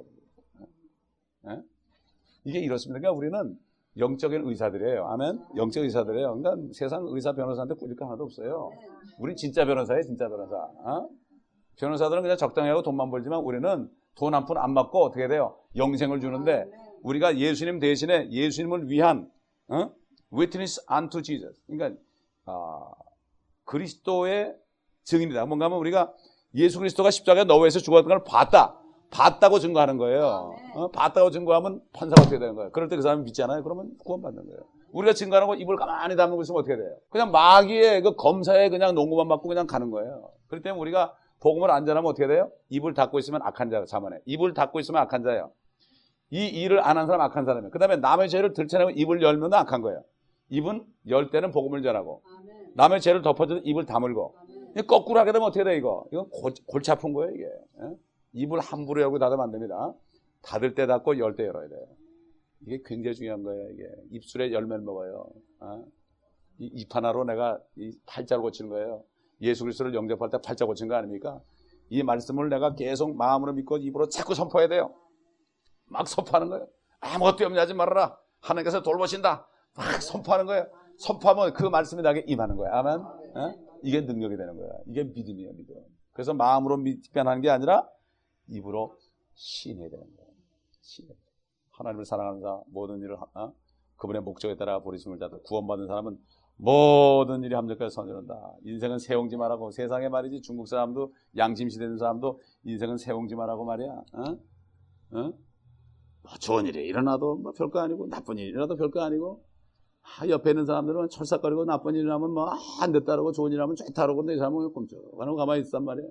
예? 이게 이렇습니다. 그러니까 우리는 영적인 의사들이에요. 아멘? 영적 의사들이에요. 그러니까 세상 의사 변호사한테 꿀릴 거 하나도 없어요. 우린 진짜 변호사예요. 진짜 변호사. 어? 변호사들은 그냥 적당히 하고 돈만 벌지만 우리는 돈 한 푼 안 받고 어떻게 돼요? 영생을 주는데 우리가 예수님 대신에 예수님을 위한 어? witness unto Jesus. 그러니까 아, 그리스도의 증인이다. 뭔가 하면 우리가 예수 그리스도가 십자가에 너위에서 죽었던 걸 봤다. 봤다고 증거하는 거예요. 어? 봤다고 증거하면 판사가 어떻게 되는 거예요? 그럴 때 그 사람이 믿잖아요. 그러면 구원받는 거예요. 우리가 증거하는 거 입을 가만히 다물고 있으면 어떻게 돼요? 그냥 마귀의 그 검사에 그냥 농구만 받고 그냥 가는 거예요. 그렇기 때문에 우리가 복음을 안 전하면 어떻게 돼요? 입을 닫고 있으면 악한 자예요. 자만해. 입을 닫고 있으면 악한 자예요. 이 일을 안 한 사람 악한 사람이에요. 그 다음에 남의 죄를 들춰내고 입을 열면 악한 거예요. 입은 열 때는 복음을 전하고 남의 죄를 덮어줘도 입을 다물고 거꾸로 하게 되면 어떻게 돼 이거? 이건 골, 골치 아픈 거예요 이게. 예? 입을 함부로 열고 닫으면 안 됩니다. 닫을 때 닫고 열 때 열어야 돼요. 이게 굉장히 중요한 거예요. 이게 입술에 열매를 먹어요. 어? 이 입 하나로 내가 이 팔자를 고치는 거예요. 예수 그리스도를 영접할 때 팔자 고친 거 아닙니까? 이 말씀을 내가 계속 마음으로 믿고 입으로 자꾸 선포해야 돼요. 막 선포하는 거예요. 아무것도 염려하지 말아라. 하나님께서 돌보신다. 막 선포하는 거예요. 선포하면 그 말씀이 나에게 임하는 거예요. 아멘. 어? 이게 능력이 되는 거야. 이게 믿음이에요, 믿음. 그래서 마음으로 믿변하는 게 아니라 입으로 시인해야 되는 거예요. 시인. 하나님을 사랑하는 자 모든 일을 어? 그분의 목적에 따라 부르심을 자들 구원받은 사람은 모든 일이 함정까지 선전한다. 인생은 세옹지 말하고 세상에 말이지 중국 사람도 양심시 되는 사람도 인생은 세옹지 말하고 말이야. 어? 어? 뭐 좋은 일이 일어나도 뭐 별거 아니고 나쁜 일이 일어나도 별거 아니고 아, 옆에 있는 사람들은 철삭거리고 나쁜 일이 나면 뭐 안 됐다 그러고 좋은 일 하면 좋다 그러고 내 사람은 꼼짝하고 가만히 있단 말이에요.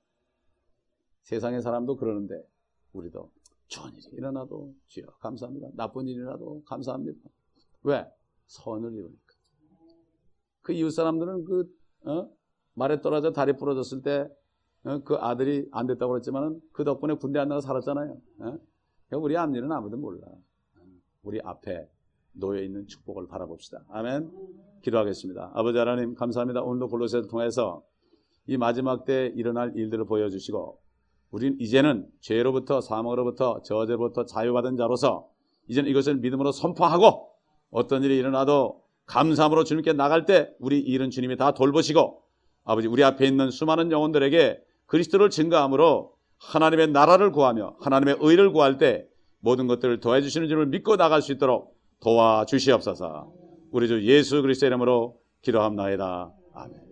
세상의 사람도 그러는데 우리도 좋은 일이 일어나도 주여 감사합니다. 나쁜 일이 일어나도 감사합니다. 왜? 선을 이루니까. 그 이웃 사람들은 그 어? 말에 떨어져 다리 부러졌을 때 그 어? 아들이 안 됐다고 그랬지만은 그 덕분에 군대 안 나가 살았잖아요. 어? 우리 앞일은 아무도 몰라. 우리 앞에 놓여있는 축복을 바라봅시다. 아멘. 기도하겠습니다. 아버지 하나님 감사합니다. 오늘도 골로새를 통해서 이 마지막 때 일어날 일들을 보여주시고 우리는 이제는 죄로부터 사망으로부터 저주로부터 자유받은 자로서 이제는 이것을 믿음으로 선포하고 어떤 일이 일어나도 감사함으로 주님께 나갈 때 우리 일은 주님이 다 돌보시고 아버지 우리 앞에 있는 수많은 영혼들에게 그리스도를 증거함으로 하나님의 나라를 구하며 하나님의 의를 구할 때 모든 것들을 도와주시는 줄을 믿고 나갈 수 있도록 도와주시옵소서. 우리 주 예수 그리스도의 이름으로 기도합나이다. 아멘.